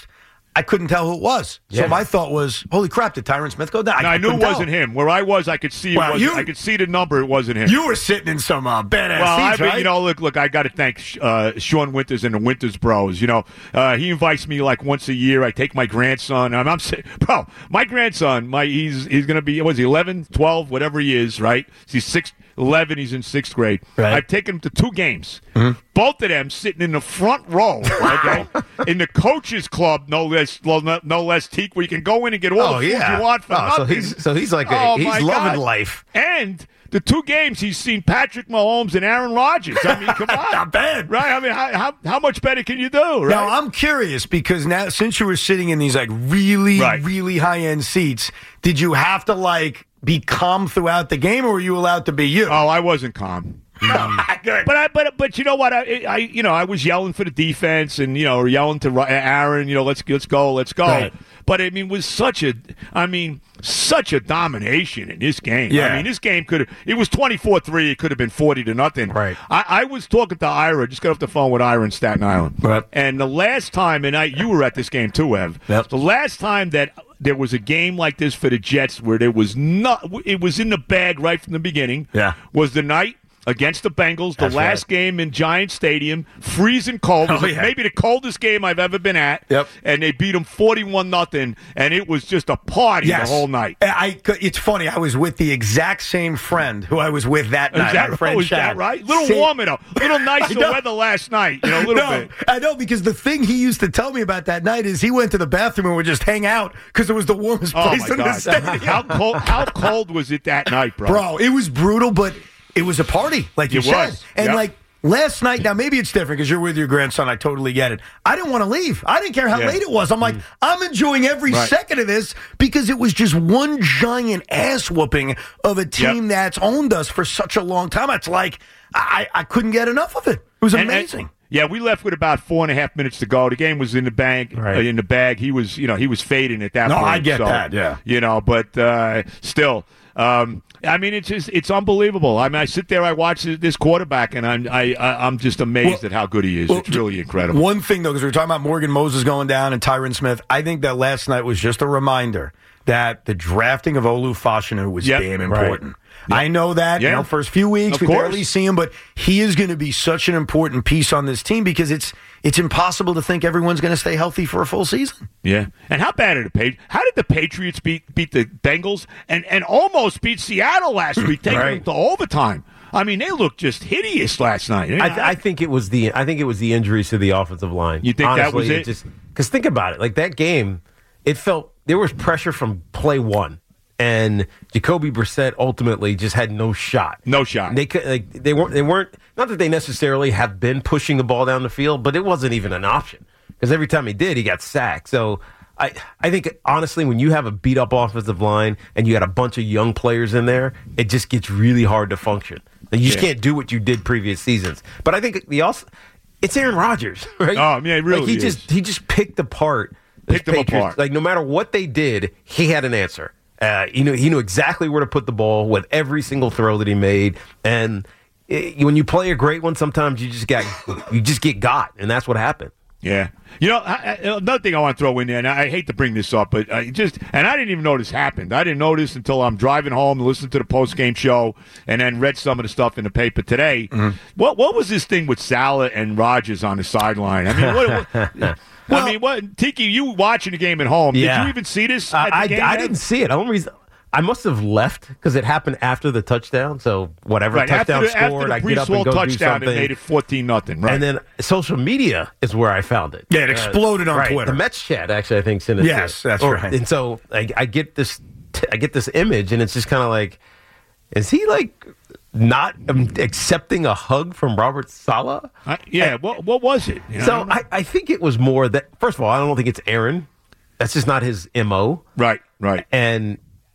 I couldn't tell who it was. So Yeah. my thought was, holy crap, did Tyron Smith go down? No, I knew it couldn't tell. wasn't him. Where I was, I could see. It Well, wasn't, you- I could see the number. It wasn't him. You were sitting in some uh, badass Well, I seats, mean, right? you know, look, look. I got to thank uh, Sean Winters and the Winters Bros. You know, uh, he invites me like once a year. I take my grandson. I'm, I'm saying, bro, my grandson, my he's he's going to be what was he eleven, twelve, whatever he is, right? He's six, eleven. He's in sixth grade. Right. I've taken him to two games. Mm-hmm. Both of them sitting in the front row, okay, in the coaches club, no less, no, no less. Teak, where you can go in and get all Oh, the food yeah. you want for Oh, so nothing. he's so he's like a, Oh, he's my loving God. life. And the two games he's seen Patrick Mahomes and Aaron Rodgers. I mean, come on, Not bad. right? I mean, how, how how much better can you do, right? Now, I'm curious because now, since you were sitting in these like really, Right. really high end seats, did you have to like be calm throughout the game, or were you allowed to be you? Oh, I wasn't calm. Good. But I, but but you know what? I, I you know I was yelling for the defense and you know yelling to Ro- Aaron. You know let's let's go, let's go. Right. But I mean, it was such a I mean such a domination in this game. Yeah. I mean, this game could have it was twenty-four three. It could have been forty to nothing. Right. I, I was talking to Ira. Just got off the phone with Ira in Staten Island. Right. And the last time, and I you were at this game too, Ev. Yep. The last time that there was a game like this for the Jets where there was not it was in the bag right from the beginning. Yeah. Was the night against the Bengals, the That's last right. game in Giant Stadium, freezing cold. It was Oh, yeah. maybe the coldest game I've ever been at. Yep. And they beat them forty-one nothing, and it was just a party Yes. the whole night. I, it's funny. I was with the exact same friend who I was with that Is night. that, my friend oh, is that Chad. right? Little Same- warmer though. Little nicer know. weather last night. You know, a little no, bit. I know because the thing he used to tell me about that night is he went to the bathroom and would just hang out because it was the warmest Oh place my in the God! stadium. How cold? How cold was it that night, bro? Bro, it was brutal, but it was a party, like you It said. was. And Yep. like last night, now maybe it's different because you're with your grandson. I totally get it. I didn't want to leave. I didn't care how Yeah. late it was. I'm like, I'm enjoying every Right. second of this because it was just one giant ass whooping of a team Yep. that's owned us for such a long time. It's like I, I couldn't get enough of it. It was And- and- amazing. yeah, we left with about four and a half minutes to go. The game was in the bag. Right. Uh, in the bag, he was, you know, he was fading at that No, point. I get so, that, yeah. You know, but uh, still, um, I mean, it's just it's unbelievable. I mean, I sit there, I watch this quarterback, and I'm I, I I'm just amazed Well- at how good he is. well, it's really incredible. One thing, though, because we were talking about Morgan Moses going down and Tyron Smith, I think that last night was just a reminder that the drafting of Olu Fashanu was Yep. damn Right. important. I know that, Yeah. you know, first few weeks, Of we course. barely see him, but he is going to be such an important piece on this team because it's it's impossible to think everyone's going to stay healthy for a full season. Yeah. And how bad are the Patriots? How did the Patriots beat beat the Bengals and and almost beat Seattle last week, taking Right. them to overtime? I mean, they looked just hideous last night. I, th- I think it was the I think it was the injuries to the offensive line. You think that Honestly, was it? Just because think about it, like that game, it felt there was pressure from play one, and Jacoby Brissett ultimately just had no shot. No shot. They could like they weren't they weren't not that they necessarily have been pushing the ball down the field, but it wasn't even an option because every time he did, he got sacked. So. I, I think, honestly, when you have a beat-up offensive line and you got a bunch of young players in there, it just gets really hard to function. And you just Yeah. can't do what you did previous seasons. But I think the also, it's Aaron Rodgers, right? Oh, yeah, it really like he is. just he just picked apart the Picked them Patriots. apart. Like no matter what they did, he had an answer. Uh, he knew he knew exactly where to put the ball with every single throw that he made. And it, when you play a great one, sometimes you just got you just get got, and that's what happened. Yeah. You know, I, I, another thing I want to throw in there, and I hate to bring this up, but I just, and I didn't even know this happened. I didn't know this until I'm driving home, listening to the post-game show, and then read some of the stuff in the paper today. Mm-hmm. What what was this thing with Salah and Rodgers on the sideline? I mean, what, what, I mean, what, Tiki, you watching the game at home, Yeah. did you even see this? Uh, at the I, game, I Ed? didn't see it. The only reason I must have left because it happened after the touchdown. So whatever Right, after touchdown the, after scored, the I get up and Brees go do touchdown, something. it made it fourteen nothing, right? And then social media is where I found it. Yeah, it exploded on right. Twitter. The Mets chat actually, I think, sent it. Yes, to. that's Or- right. And so I, I get this, I get this image, and it's just kind of like, is he like not um, accepting a hug from Robert Saleh? I, yeah, what what was it? You know? So I, I think it was more that. First of all, I don't think it's Aaron. That's just not his M O. Right, right. And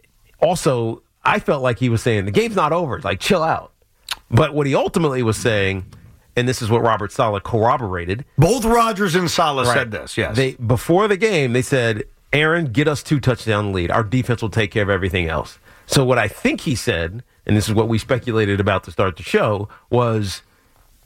also, I felt like he was saying the game's not over. Like, chill out. But what he ultimately was saying, and this is what Robert Saleh corroborated. Both Rodgers and Salah Right. said this, yes. They before the game, they said, Aaron, get us two touchdown lead. Our defense will take care of everything else. So what I think he said, and this is what we speculated about to start the show, was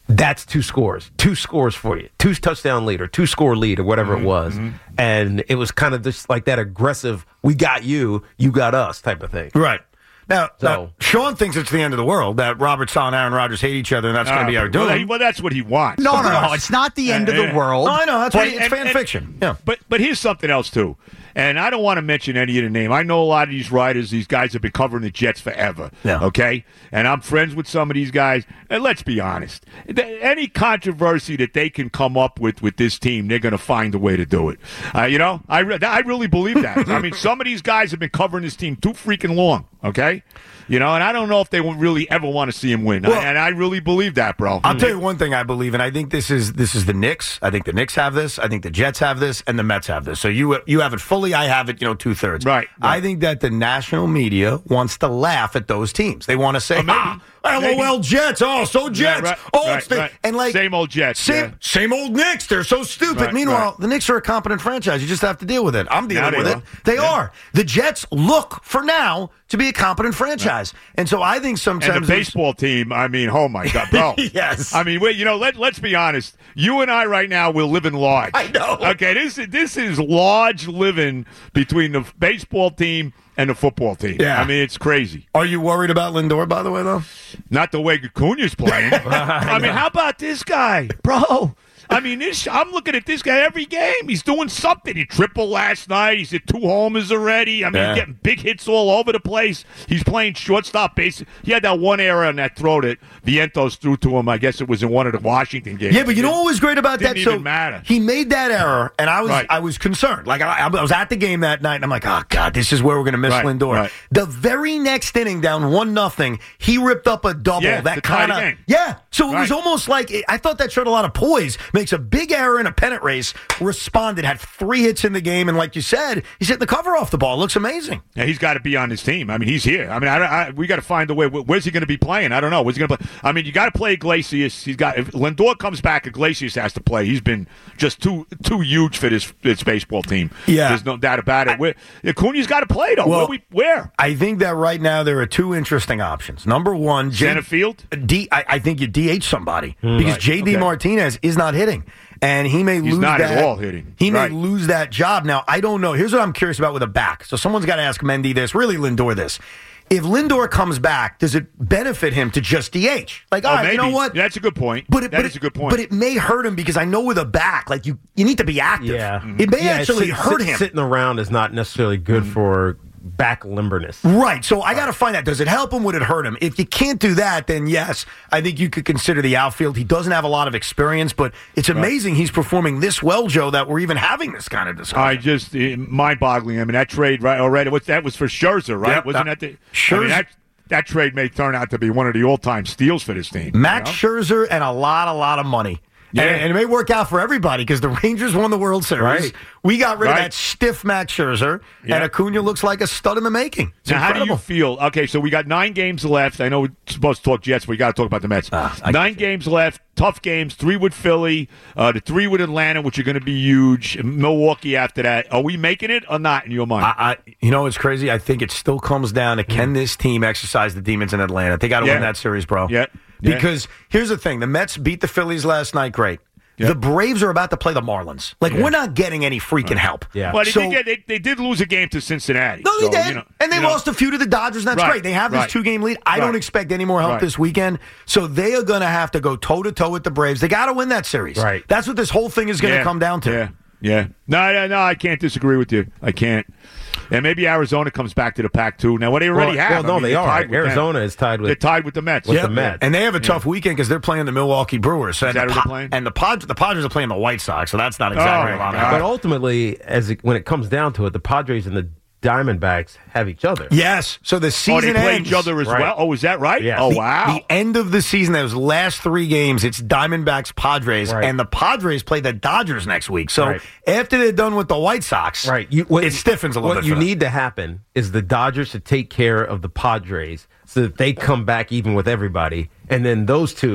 that's two scores, two scores for you, two touchdown lead or two score lead or whatever Mm-hmm, it was. mm-hmm. And it was kind of just like that aggressive, we got you, you got us type of thing. Right. Now, So- now, Sean thinks it's the end of the world, that Robert Saleh and Aaron Rodgers hate each other, and that's going to be Uh, our well, doom. he- well, that's what he wants. No, Of no, no. course. It's not the end of the Yeah. world. No, I know. That's But- why it's and- fan and- fiction. Yeah. But but here's something else too, and I don't want to mention any of the name. I know a lot of these writers; these guys have been covering the Jets forever. Yeah. Okay, and I'm friends with some of these guys. And let's be honest: th- any controversy that they can come up with with this team, they're going to find a way to do it. Uh, you know, I re- I really believe that. I mean, some of these guys have been covering this team too freaking long. Okay. You know, and I don't know if they would really ever want to see him win. Well, I, and I really believe that, bro. I'll tell you one thing I believe, and I think this is this is the Knicks. I think the Knicks have this. I think the Jets have this, and the Mets have this. So you you have it fully. I have it. You know, two thirds. Right, right. I think that the national media wants to laugh at those teams. They want to say, Oh, maybe. ah, L O L Maybe. Jets. Oh, so Jets. Yeah, right, oh, right, it's the, right. and like Same old Jets, Same yeah. same old Knicks. They're so stupid. Right, Meanwhile, right. the Knicks are a competent franchise. You just have to deal with it. I'm dealing Now they with are. it. They Yeah. are. The Jets look for now to be a competent franchise, and so I think sometimes And the there's- baseball team, I mean, oh my God, bro. Yes. I mean, wait, you know, let, let's be honest. You and I right now, we're living large. I know. Okay, this, this is large living between the baseball team and the football team. Yeah. I mean, it's crazy. Are you worried about Lindor, by the way, though? Not the way Acuna's playing. I mean, how about this guy? Bro. I mean, this. I'm looking at this guy every game. He's doing something. He tripled last night. He's hit two homers already. I mean, Yeah. he's getting big hits all over the place. He's playing shortstop base. He had that one error on that throw that Vientos threw to him. I guess it was in one of the Washington games. Yeah, but you know what was great about Didn't that? even so matter. He made that error, and I was Right. I was concerned. Like I, I was at the game that night, and I'm like, oh God, this is where we're going to miss Right, Lindor. right. The very next inning, down one nothing, he ripped up a double. Yeah, that to tie kind the of game. yeah. So it was Right. almost like I thought that showed a lot of poise. Makes a big error in a pennant race. Responded, had three hits in the game, and like you said, he's hitting the cover off the ball. It looks amazing. Yeah, he's got to be on this team. I mean, he's here. I mean, I, I, we got to find a way. Where- Where's he going to be playing? I don't know. Where's he going to play? I mean, you got to play Iglesias. He's got. If Lindor comes back, Iglesias has to play. He's been just too too huge for this this baseball team. Yeah. there's no doubt about it. Where, Acuna's got to play though. Well, where, we, where? I think that right now there are two interesting options. Number one, J- Center field? D, I, I think you D H somebody because Right, J D okay. Martinez is not hitting, and he may He's lose not that. at all hitting. He Right. may lose that job. Now I don't know. Here's what I'm curious about with a back. So someone's got to ask Mendy this. Really, Lindor this. If Lindor comes back, does it benefit him to just D H? Like, Oh, all right, maybe. you know what? That's a good point. But it, That but is it- a good point. But it may hurt him because I know with a back, like you, you need to be active. Yeah. It may Yeah, actually sit- hurt sit- him. Sitting around is not necessarily good for back limberness. Right. So I got to find out. Does it help him? Would it hurt him? If you can't do that, then yes, I think you could consider the outfield. He doesn't have a lot of experience, but it's amazing he's performing this well, Joe, that we're even having this kind of discussion. I just uh, mind-boggling. I mean, that trade right already. What that was for Scherzer, right? Yep, Wasn't that- that, the Scherzer- I mean, that, that trade may turn out to be one of the all-time steals for this team. Max you know? Scherzer and a lot, a lot of money. Yeah. And, and it may work out for everybody because the Rangers won the World Series. Right. We got rid of Right. that stiff Max Scherzer, Yeah. and Acuna looks like a stud in the making. It's Now, how do incredible. you feel? Okay, so we got nine games left. I know we're supposed to talk Jets, but we got to talk about the Mets. Ah, I nine games left. Tough games. Three with Philly. Uh, the three with Atlanta, which are going to be huge. Milwaukee after that. Are we making it or not in your mind? I, I, you know, it's crazy. I think it still comes down to can this team exercise the demons in Atlanta? They got to Yeah. win that series, bro. Yeah. Yeah. Because here's the thing: the Mets beat the Phillies last night. Great. The Braves are about to play the Marlins. Like we're not getting any freaking help. Yeah. But they, So- did get, they, they did lose a game to Cincinnati. No, they So, did. you know, and they you know. lost a few to the Dodgers, and that's Right, great. They have this right. two game lead. I Right. don't expect any more help Right. this weekend. So they are going to have to go toe to toe with the Braves. They got to win that series. Right. That's what this whole thing is going to Yeah. come down to. Yeah, yeah. No, no, no, I can't disagree with you. I can't. And maybe Arizona comes back to the pack, too. Now, what they already Well, have. well, no, I mean, they they're are. tied with them. Arizona is tied with- They're tied with the Mets. with Yeah. the Mets. And they have a tough weekend because they're playing the Milwaukee Brewers. And that the who they're playing? And the, Pod- the Padres are playing the White Sox, so that's not exactly Oh, a lot of my But help. ultimately, as it, when it comes down to it, the Padres and the Diamondbacks have each other. Yes. So the Oh, season they play ends. each other as Right. well? Oh, is that right? Yes. Oh, The- wow. The end of the season, those last three games, it's Diamondbacks, Padres, Right. and the Padres play the Dodgers next week. So Right. after they're done with the White Sox, Right. You, what, it stiffens a little what bit. you for them. need to happen is the Dodgers to take care of the Padres so that they come back even with everybody. And then those two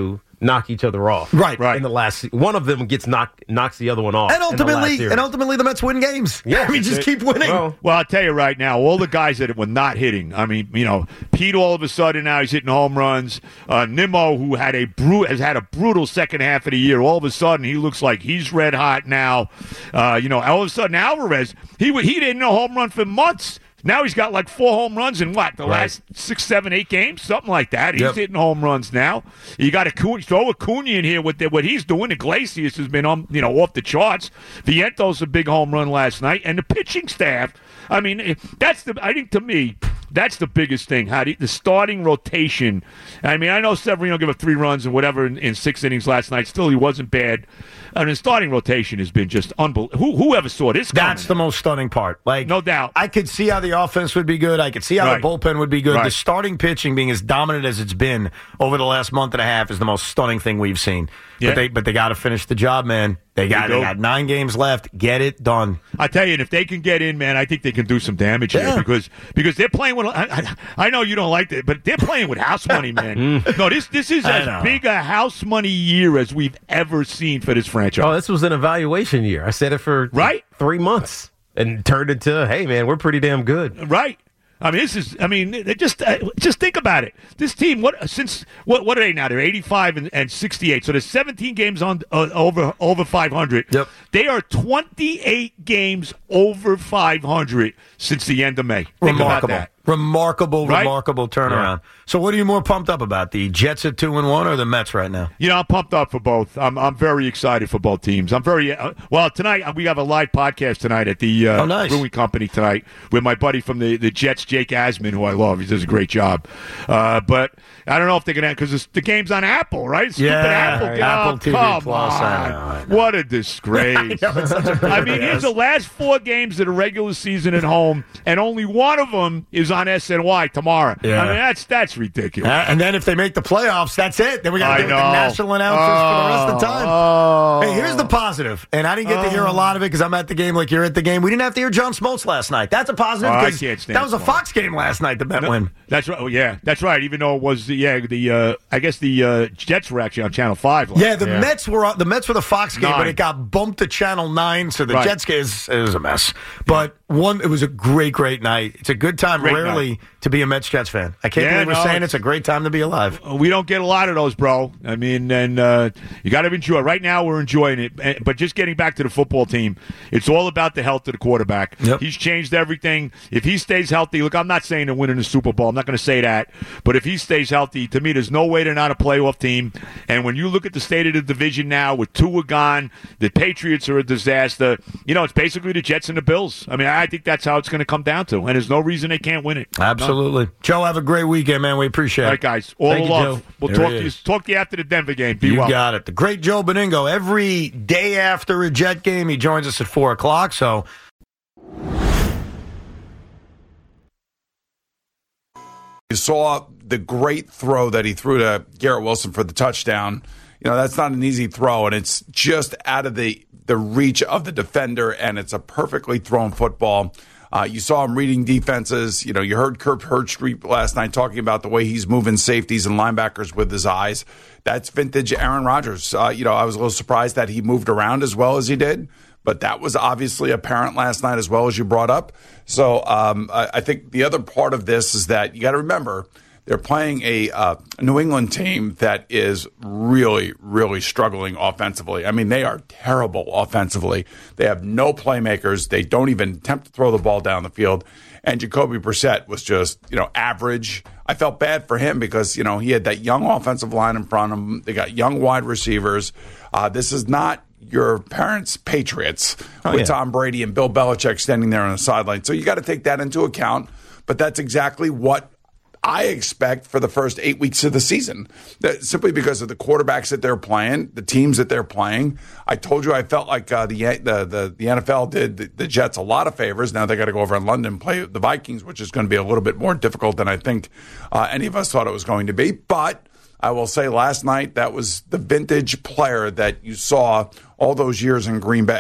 knock each other off. Right, right. In the last, one of them gets knocked, knocks the other one off. And in the last ultimately, series. and ultimately, the Mets win games. Yeah. I mean, just keep winning. Well, Well, I'll tell you right now, all the guys that were not hitting. I mean, you know, Pete all of a sudden now he's hitting home runs. Uh, Nimmo, who had a bru- has had a brutal second half of the year, all of a sudden he looks like he's red hot now. Uh, you know, all of a sudden Alvarez, he w- he didn't know home run for months. Now he's got like four home runs in what, the Right. last six, seven, eight games? Something like that. He's Yep. hitting home runs now. You got to throw Acuna in here with the, what he's doing. Iglesias has been on, you know, off the charts. Vientos a big home run last night. And the pitching staff, I mean, that's the, I think to me, that's the biggest thing. How do, the starting rotation. I mean, I know Severino gave up three runs and whatever in, in six innings last night. Still, he wasn't bad. I mean, the starting rotation has been just unbelievable. Who, whoever saw this coming? That's the most stunning part. Like, no doubt. I could see how the offense would be good. I could see how Right. the bullpen would be good. Right. The starting pitching being as dominant as it's been over the last month and a half is the most stunning thing we've seen. Yeah. But they, but they got to finish the job, man. They got, They they do. got nine games left. Get it done. I tell you, and if they can get in, man, I think they can do some damage Yeah. here because because they're playing with. I, I, I know you don't like it, but they're playing with house money, man. No, this this is I as know. big a house money year as we've ever seen for this franchise. oh, this was an evaluation year. I said it for Right. three months and turned into, hey, man, we're pretty damn good. Right. I mean, this is. I mean, they just uh, just think about it. This team, what since what what are they now? They're eighty-five and, and sixty-eight. So there's seventeen games on uh, over over five hundred. Yep. They are twenty-eight games over five hundred since the end of May. Think Remarkable. about that. Remarkable, Right? remarkable turnaround. So, what are you more pumped up about? The Jets at two and one, or the Mets right now? You know, I'm pumped up for both. I'm I'm very excited for both teams. I'm very uh, well tonight. uh, We have a live podcast tonight at the uh, Oh, nice. Brewing Company tonight with my buddy from the, the Jets, Jake Asman, who I love. He does a great job. Uh, but I don't know if they're gonna because the game's on Apple, right? Stupid Yeah, Apple. right. Oh, Apple T V come Plus, I on. know, I know. What a disgrace! I know, it's such a pain I in mean, the here's ass. the last four games of the regular season at home, and only one of them is on S N Y tomorrow. Yeah. I mean, that's that's ridiculous. Uh, and then if they make the playoffs, that's it. Then we got I to do it with know. the national announcers for the rest of the time. Oh. Hey, here's the positive, and I didn't get to hear a lot of it because I'm at the game like you're at the game. We didn't have to hear John Smoltz last night. That's a positive Oh, I because can't stand that was a Smoltz. Fox game last night, the Bet No, win. That's right. Oh, yeah, that's right. Even though it was the yeah the uh, I guess the uh, Jets were actually on Channel Five. Last Yeah, the Mets were on, the Mets were the Fox game, Nine. but it got bumped to Channel Nine, so the Right. Jets game is it was a mess. But one, it was a great, great night. It's a good time, Great rarely night. to be a Mets Jets fan. I can't Yeah, believe we're no, saying it's- it's a great time to be alive. We don't get a lot of those, bro. I mean, and uh, you got to enjoy. Right now, we're enjoying it. Eh, But just getting back to the football team, it's all about the health of the quarterback. Yep. He's changed everything. If he stays healthy, look, I'm not saying they're winning the Super Bowl. I'm not going to say that. But if he stays healthy, to me, there's no way they're not a playoff team. And when you look at the state of the division now, with Tua gone, the Patriots are a disaster. You know, it's basically the Jets and the Bills. I mean, I think that's how it's going to come down to. And there's no reason they can't win it. Absolutely. Joe, have a great weekend, man. We appreciate All it. right, guys. All Thank the you, love. Joe. We'll There talk he to you. is. Talk to you after the Denver game. Be You well. got it. The great Joe Beningo. Every day after a Jet game, he joins us at four o'clock. So You saw the great throw that he threw to Garrett Wilson for the touchdown. You know, that's not an easy throw, and it's just out of the, the reach of the defender, and it's a perfectly thrown football. Uh, you saw him reading defenses. You know, you heard Kurt Herbstreit last night talking about the way he's moving safeties and linebackers with his eyes. That's vintage Aaron Rodgers. Uh, you know, I was a little surprised that he moved around as well as he did, but that was obviously apparent last night as well as you brought up. So um, I, I think the other part of this is that you got to remember they're playing a uh, New England team that is really, really struggling offensively. I mean, they are terrible offensively. They have no playmakers. They don't even attempt to throw the ball down the field. And Jacoby Brissett was just, you know, average. I felt bad for him because, you know, he had that young offensive line in front of him. They got young wide receivers. Uh, this is not your parents' Patriots Oh, with yeah. Tom Brady and Bill Belichick standing there on the sideline. So you got to take that into account. But that's exactly what I expect for the first eight weeks of the season, that simply because of the quarterbacks that they're playing, the teams that they're playing. I told you I felt like uh, the, the the the N F L did the, the Jets a lot of favors. Now they got to go over in London and play the Vikings, which is going to be a little bit more difficult than I think uh, any of us thought it was going to be. But I will say last night that was the vintage player that you saw all those years in Green Bay.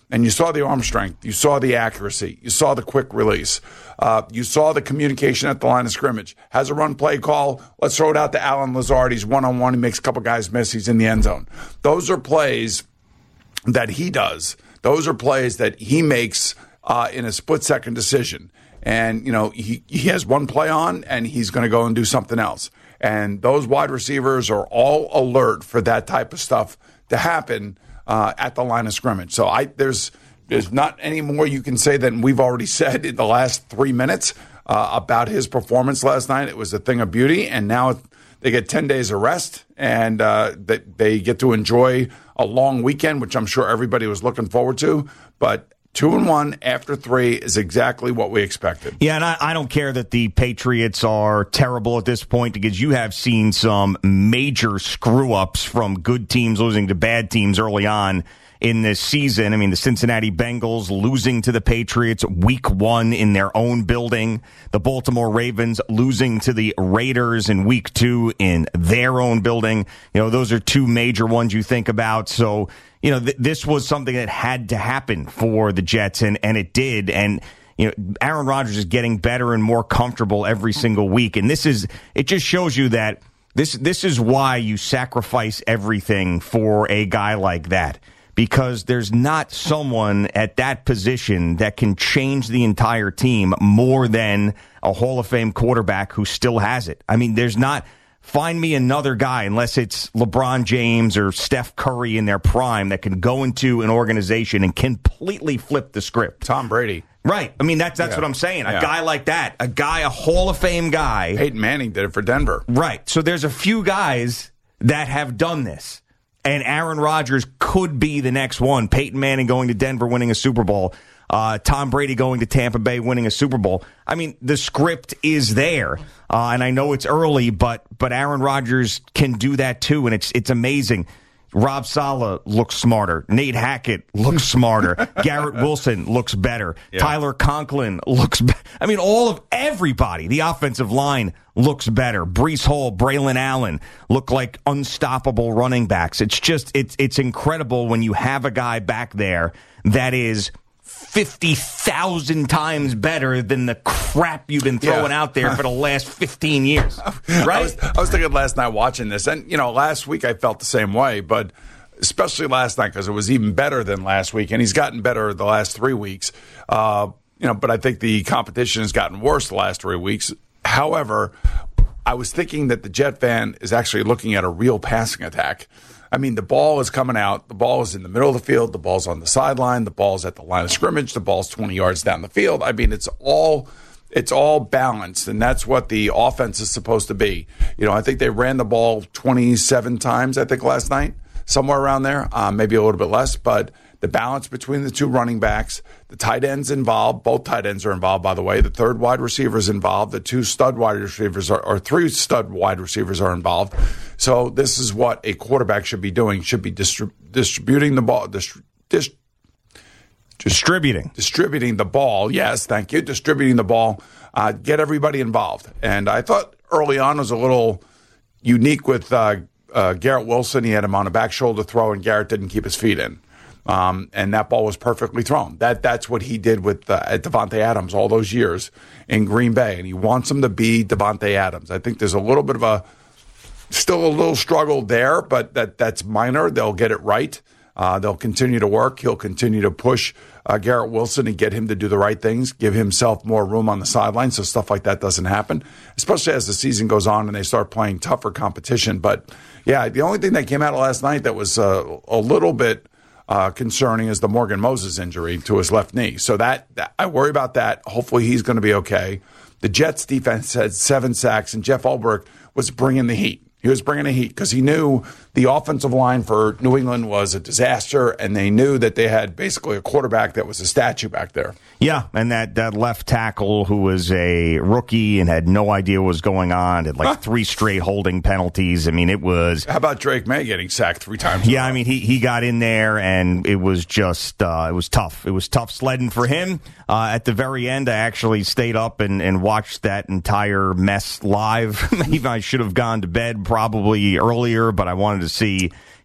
And you saw the arm strength. You saw the accuracy. You saw the quick release. Uh, you saw the communication at the line of scrimmage. Has a run play call. Let's throw it out to Alan Lazard. He's one-on-one. He makes a couple guys miss. He's in the end zone. Those are plays that he does. Those are plays that he makes uh, in a split-second decision. And, you know, he, he has one play on, and he's going to go and do something else. And those wide receivers are all alert for that type of stuff to happen uh, at the line of scrimmage. So I there's there's not any more you can say than we've already said in the last three minutes uh, about his performance last night. It was a thing of beauty, and now they get ten days of rest, and uh, they, they get to enjoy a long weekend, which I'm sure everybody was looking forward to. But Two and one after three is exactly what we expected. Yeah, and I, I don't care that the Patriots are terrible at this point because you have seen some major screw-ups from good teams losing to bad teams early on in this season. I mean, the Cincinnati Bengals losing to the Patriots week one in their own building. The Baltimore Ravens losing to the Raiders in week two in their own building. You know, those are two major ones you think about. So, you know, th- this was something that had to happen for the Jets, and, and it did. And, you know, Aaron Rodgers is getting better and more comfortable every single week. And this is, it just shows you that this, this is why you sacrifice everything for a guy like that. Because there's not someone at that position that can change the entire team more than a Hall of Fame quarterback who still has it. I mean, there's not, find me another guy, unless it's LeBron James or Steph Curry in their prime, that can go into an organization and completely flip the script. Tom Brady. Right. I mean, that's that's Yeah. what I'm saying. A Yeah. guy like that, a guy, a Hall of Fame guy. Peyton Manning did it for Denver. Right. So there's a few guys that have done this. And Aaron Rodgers could be the next one. Peyton Manning going to Denver, winning a Super Bowl. Uh, Tom Brady going to Tampa Bay, winning a Super Bowl. I mean, the script is there. Uh, and I know it's early, but but Aaron Rodgers can do that too. And it's it's amazing. Rob Saleh looks smarter. Nate Hackett looks smarter. Garrett Wilson looks better. Yeah. Tyler Conklin looks better. I mean, all of everybody. The offensive line looks better. Breece Hall, Braylon Allen look like unstoppable running backs. It's just, it's it's incredible when you have a guy back there that is fifty thousand times better than the crap you've been throwing Yeah. out there for the last fifteen years. Right? I was, I was thinking last night watching this, and, you know, last week I felt the same way, but especially last night because it was even better than last week, and he's gotten better the last three weeks. Uh, you know, but I think the competition has gotten worse the last three weeks. However, I was thinking that the Jet fan is actually looking at a real passing attack. I mean, the ball is coming out. The ball is in the middle of the field. The ball's on the sideline. The ball's at the line of scrimmage. The ball's twenty yards down the field. I mean, it's all it's all balanced, and that's what the offense is supposed to be. You know, I think they ran the ball twenty-seven times, I think, last night, somewhere around there, uh, maybe a little bit less, but the balance between the two running backs, the tight ends involved, both tight ends are involved, by the way. The third wide receiver is involved. The two stud wide receivers are, or three stud wide receivers are involved. So this is what a quarterback should be doing, should be distrib- distributing the ball, dist- dis- distributing. Distributing the ball, yes, thank you. Distributing the ball, uh, get everybody involved. And I thought early on was a little unique with uh, uh, Garrett Wilson. He had him on a back shoulder throw, and Garrett didn't keep his feet in. Um, and that ball was perfectly thrown. That That's what he did with uh, at Devontae Adams all those years in Green Bay, and he wants him to be Devontae Adams. I think there's a little bit of a, still a little struggle there, but that that's minor. They'll get it right. Uh, they'll continue to work. He'll continue to push uh, Garrett Wilson and get him to do the right things, give himself more room on the sideline so stuff like that doesn't happen, especially as the season goes on and they start playing tougher competition. But, yeah, the only thing that came out of last night that was uh, a little bit uh, concerning is the Morgan Moses injury to his left knee. So that, that I worry about that. Hopefully he's going to be okay. The Jets defense had seven sacks, and Jeff Ulbrich was bringing the heat. He was bringing the heat because he knew the offensive line for New England was a disaster, and they knew that they had basically a quarterback that was a statue back there. Yeah, and that, that left tackle who was a rookie and had no idea what was going on, had like three straight holding penalties. I mean, it was... How about Drake May getting sacked three times? Yeah, I mean, he, he got in there, and it was just, uh, it was tough. It was tough sledding for him. Uh, at the very end, I actually stayed up and, and watched that entire mess live. Maybe I should have gone to bed probably earlier, but I wanted to see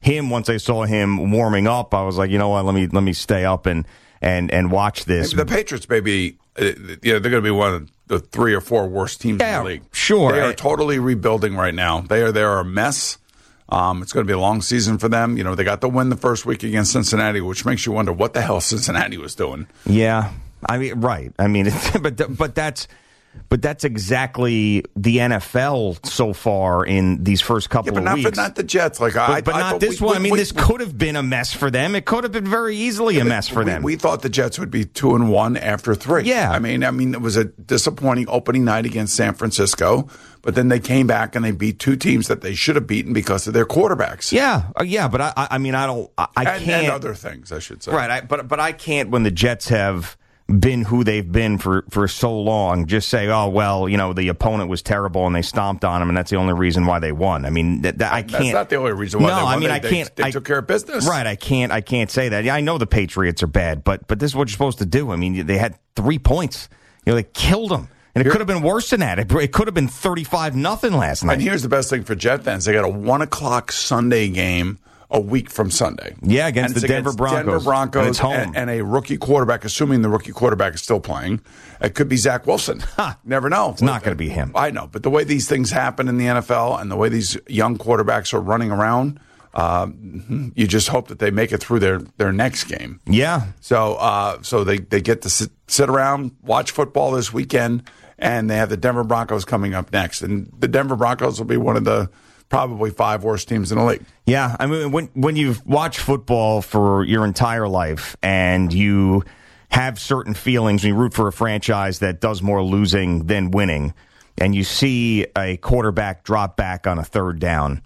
him, once I saw him warming up, I was like, you know what, let me let me stay up and and, and watch this. The Patriots may be, uh, you know, they're going to be one of the three or four worst teams yeah, in the league. Sure. They are totally rebuilding right now. They are, they are a mess. Um, it's going to be a long season for them. You know, they got the win the first week against Cincinnati, which makes you wonder what the hell Cincinnati was doing. Yeah, I mean, right. I mean, but but that's but that's exactly the N F L so far in these first couple yeah, but of not, weeks. But not the Jets. Like, but, I, but I not this we, one. We, I mean, we, this could have been a mess for them. It could have been very easily a mess for we, them. We thought the Jets would be two and one after three. Yeah, I mean, I mean, it was a disappointing opening night against San Francisco. But then they came back and they beat two teams that they should have beaten because of their quarterbacks. Yeah, uh, yeah, but I, I mean, I don't, I, I and, can't. And other things, I should say. Right, I, but but I can't when the Jets have been who they've been for, for so long. Just say, oh well, you know, the opponent was terrible and they stomped on them, and that's the only reason why they won. I mean, that, that I can't. That's not the only reason why no, they won. I mean, they, I can't. They, they I, took care of business. Right, I can't. I can't say that. Yeah, I know the Patriots are bad, but but this is what you're supposed to do. I mean, they had three points. You know, they killed them. And it could have been worse than that. It, it could have been thirty-five nothing last night. And here's the best thing for Jet fans. They got a one o'clock Sunday game a week from Sunday. Yeah, against and the Denver against Broncos. Denver Broncos and it's home. And, and a rookie quarterback, assuming the rookie quarterback is still playing. It could be Zach Wilson. Huh. Never know. It's not going to be him. I know. But the way these things happen in the N F L and the way these young quarterbacks are running around, um, you just hope that they make it through their, their next game. Yeah. So uh, so they, they get to sit, sit around, watch football this weekend. And they have the Denver Broncos coming up next. And the Denver Broncos will be one of the probably five worst teams in the league. Yeah, I mean, when when you've watched football for your entire life and you have certain feelings, when you root for a franchise that does more losing than winning, and you see a quarterback drop back on a third down,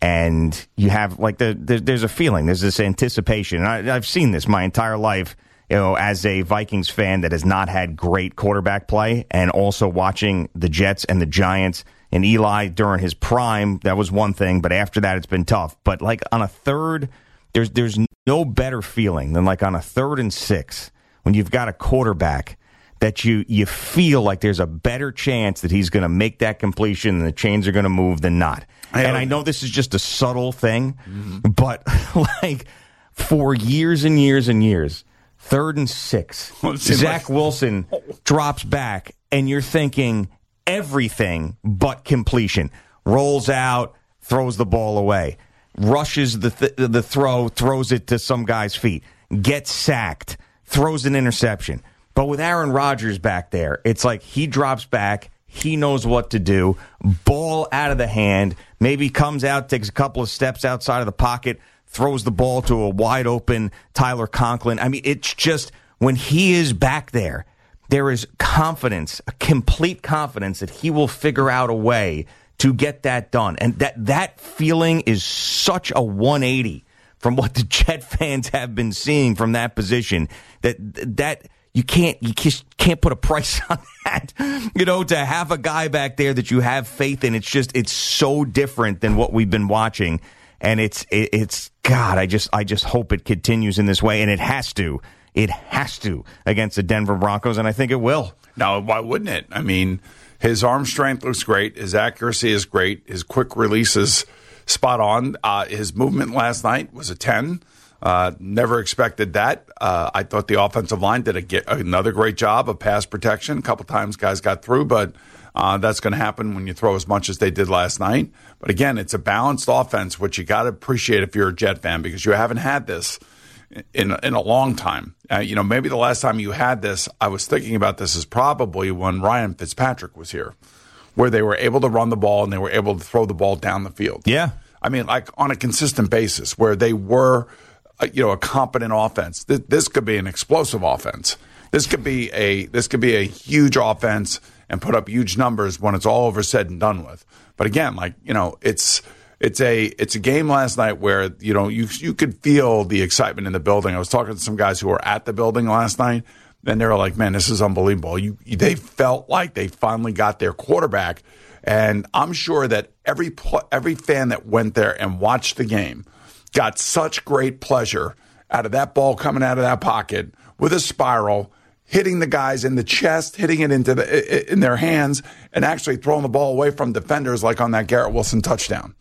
and you have, like, the, the there's a feeling, there's this anticipation. And I, I've seen this my entire life. You know, as a Vikings fan that has not had great quarterback play, and also watching the Jets and the Giants and Eli during his prime, that was one thing, but after that it's been tough. But like on a third, there's there's no better feeling than like on a third and six when you've got a quarterback that you you feel like there's a better chance that he's going to make that completion and the chains are going to move than not. I and I know this is just a subtle thing, mm-hmm. but like for years and years and years, third and six, Zach Wilson drops back, and you're thinking everything but completion. Rolls out, throws the ball away, rushes the th- the throw, throws it to some guy's feet, gets sacked, throws an interception. But with Aaron Rodgers back there, it's like he drops back, he knows what to do, ball out of the hand, maybe comes out, takes a couple of steps outside of the pocket, throws the ball to a wide open Tyler Conklin. I mean, it's just when he is back there, there is confidence, a complete confidence that he will figure out a way to get that done. And that that feeling is such a one eighty from what the Jet fans have been seeing from that position that that you can't you can't put a price on that. You know, to have a guy back there that you have faith in, it's just it's so different than what we've been watching. And it's it, it's God, I just I just hope it continues in this way, and it has to. It has to against the Denver Broncos, and I think it will. No, why wouldn't it? I mean, his arm strength looks great. His accuracy is great. His quick release is spot on. Uh, his movement last night was a ten. Uh, never expected that. Uh, I thought the offensive line did a get, another great job of pass protection. A couple times guys got through, but uh, that's going to happen when you throw as much as they did last night. But again, it's a balanced offense, which you got to appreciate if you're a Jet fan, because you haven't had this in in a long time. Uh, you know, maybe the last time you had this, I was thinking about this, is probably when Ryan Fitzpatrick was here, where they were able to run the ball and they were able to throw the ball down the field. Yeah. I mean, like on a consistent basis, where they were, uh, you know, a competent offense. This, this could be an explosive offense. This could be a this could be a huge offense and put up huge numbers when it's all over said and done with. But again, like, you know, it's It's a it's a game last night where, you know, you you could feel the excitement in the building. I was talking to some guys who were at the building last night, and they were like, "Man, this is unbelievable." You, they felt like they finally got their quarterback, and I'm sure that every every fan that went there and watched the game got such great pleasure out of that ball coming out of that pocket with a spiral, hitting the guys in the chest, hitting it into the in their hands, and actually throwing the ball away from defenders, like on that Garrett Wilson touchdown.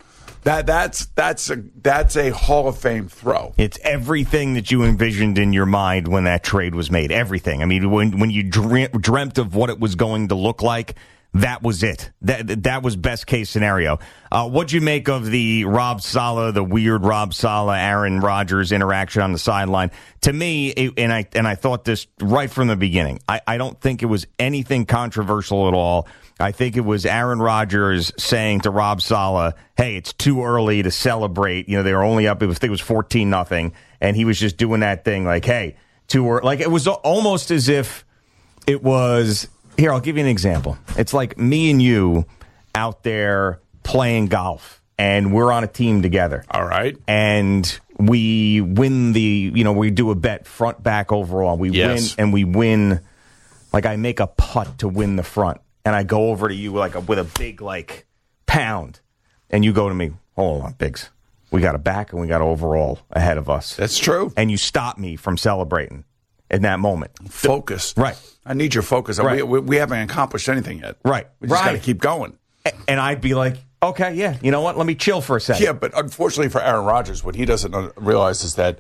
That that's that's a that's a Hall of Fame throw. It's everything that you envisioned in your mind when that trade was made. Everything. I mean, when when you dream, dreamt of what it was going to look like, that was it. That that was best case scenario. Uh, what'd you make of the Rob Saleh, the weird Rob Saleh, Aaron Rodgers interaction on the sideline? To me, it, and I and I thought this right from the beginning. I, I don't think it was anything controversial at all. I think it was Aaron Rodgers saying to Rob Saleh, hey, it's too early to celebrate. You know, they were only up, I think it was fourteen nothing, and he was just doing that thing like, hey, too early. Like, it was almost as if it was, here, I'll give you an example. It's like me and you out there playing golf, and we're on a team together. All right. And we win the, you know, we do a bet front, back, overall. We Yes. win, and we win, like I make a putt to win the front. And I go over to you like a, with a big like pound, and you go to me, hold on, Biggs. We got a back and we got overall ahead of us. That's true. And you stop me from celebrating in that moment. Focus. Right. I need your focus. Right. We, we, we haven't accomplished anything yet. Right. We just right. got to keep going. And I'd be like, okay, yeah, you know what? Let me chill for a second. Yeah, but unfortunately for Aaron Rodgers, what he doesn't realize is that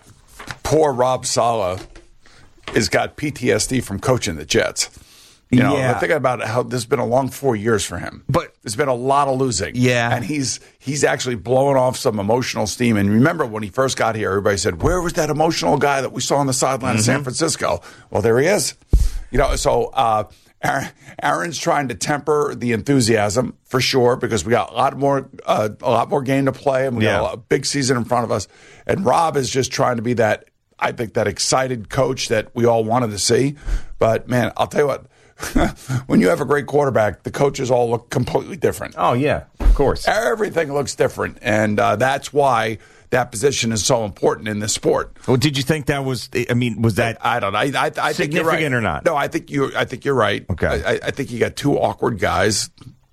poor Rob Saleh has got P T S D from coaching the Jets. You know, Yeah. think about how this has been a long four years for him. But there's been a lot of losing. Yeah. And he's he's actually blowing off some emotional steam. And remember when he first got here, everybody said, where was that emotional guy that we saw on the sideline Mm-hmm. of San Francisco? Well, there he is. You know, so uh, Aaron, Aaron's trying to temper the enthusiasm for sure because we got a lot more uh, a lot more game to play and we Yeah. got a, lot, a big season in front of us. And Rob is just trying to be that, I think, that excited coach that we all wanted to see. But, man, I'll tell you what. When you have a great quarterback, the coaches all look completely different. Oh, yeah, of course. Everything looks different, and uh, that's why that position is so important in this sport. Well, did you think that was, I mean, was that I don't know. I, I, I think you're right. significant or not? No, I think you. I think you're right. Okay. I, I think you got two awkward guys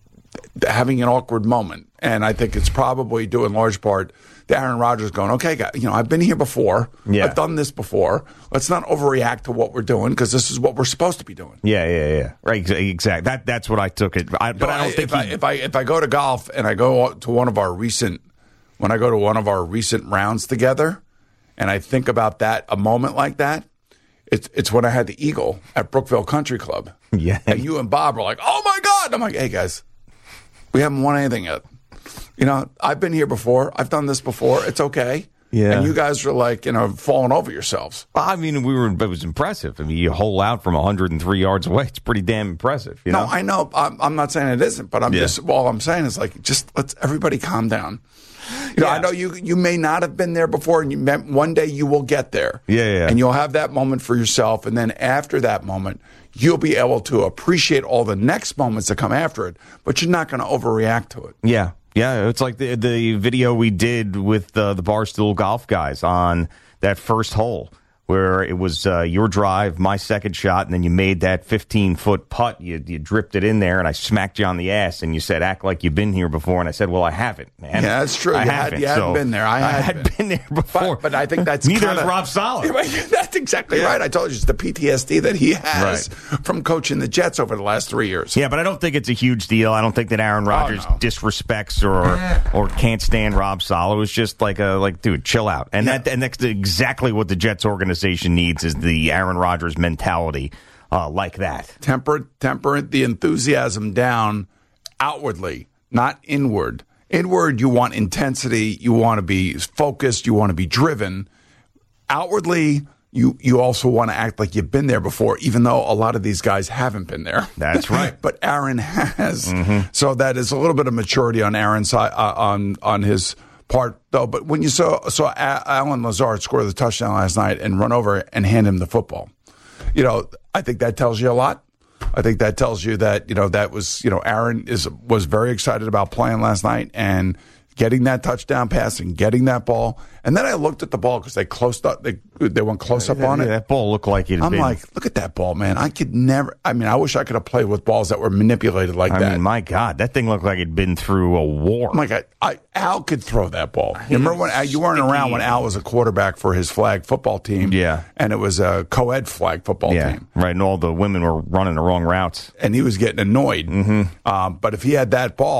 having an awkward moment, and I think it's probably due in large part to Aaron Rodgers going, okay, guys, you know, I've been here before. Yeah. I've done this before. Let's not overreact to what we're doing because this is what we're supposed to be doing. Yeah, yeah, yeah. Right, exactly. That that's what I took it. I, but No, I don't if think I, he- if I if I go to golf and I go to one of our recent when I go to one of our recent rounds together, and I think about that a moment like that, it's it's when I had the Eagle at Brookville Country Club. Yeah, and you and Bob were like, "Oh my God!" And I'm like, "Hey guys, we haven't won anything yet. You know, I've been here before. I've done this before. It's okay." Yeah. And you guys were like, you know, falling over yourselves. I mean, we were. It was impressive. I mean, you hole out from one hundred three yards away. It's pretty damn impressive. You know? No, I know. I'm, I'm not saying it isn't, but I'm Yeah. just all I'm saying is like, just let's everybody calm down. You know, I know you you may not have been there before, and you may, one day you will get there. Yeah, yeah. And you'll have that moment for yourself, and then after that moment, you'll be able to appreciate all the next moments that come after it. But you're not going to overreact to it. Yeah, yeah. It's like the the video we did with uh, the Barstool Golf guys on that first hole, where it was uh, your drive, my second shot, and then you made that fifteen foot putt. You you dripped it in there, and I smacked you on the ass, and you said, "Act like you've been here before." And I said, "Well, I haven't, man. Yeah, that's true. I You had- haven't. you hadn't So been there. I had been. there before, But, but I think that's neither kinda, has Rob Saleh. That's exactly right. I told you it's the P T S D that he has Right. from coaching the Jets over the last three years. Yeah, but I don't think it's a huge deal. I don't think that Aaron Rodgers no. disrespects or or can't stand Rob Saleh. It was just like a like, dude, chill out. And that and that's exactly what the Jets organization needs is the Aaron Rodgers mentality uh, like that. Temper, temper the enthusiasm down outwardly, not inward. Inward, you want intensity. You want to be focused. You want to be driven. Outwardly, you you also want to act like you've been there before, even though a lot of these guys haven't been there. That's right. But Aaron has. So that is a little bit of maturity on Aaron's side, uh, on on his part, though. But when you saw saw A- Alan Lazard score the touchdown last night and run over and hand him the football, you know, I think that tells you a lot. I think that tells you that, you know, that was, you know, Aaron is was very excited about playing last night and getting that touchdown pass and getting that ball. And then I looked at the ball because they closed up, they they went close up on Yeah, it. that ball looked like it had I'm been. like, look at that ball, man. I could never, I mean, I wish I could have played with balls that were manipulated like I that. mean, my God, that thing looked like it'd been through a war. I'm like, I, I, Al could throw that ball. You remember when Al, you weren't around when Al was a quarterback for his flag football team? Yeah. And it was a co-ed flag football yeah, team. right. And all the women were running the wrong routes. And he was getting annoyed. Mm-hmm. Um, but if he had that ball,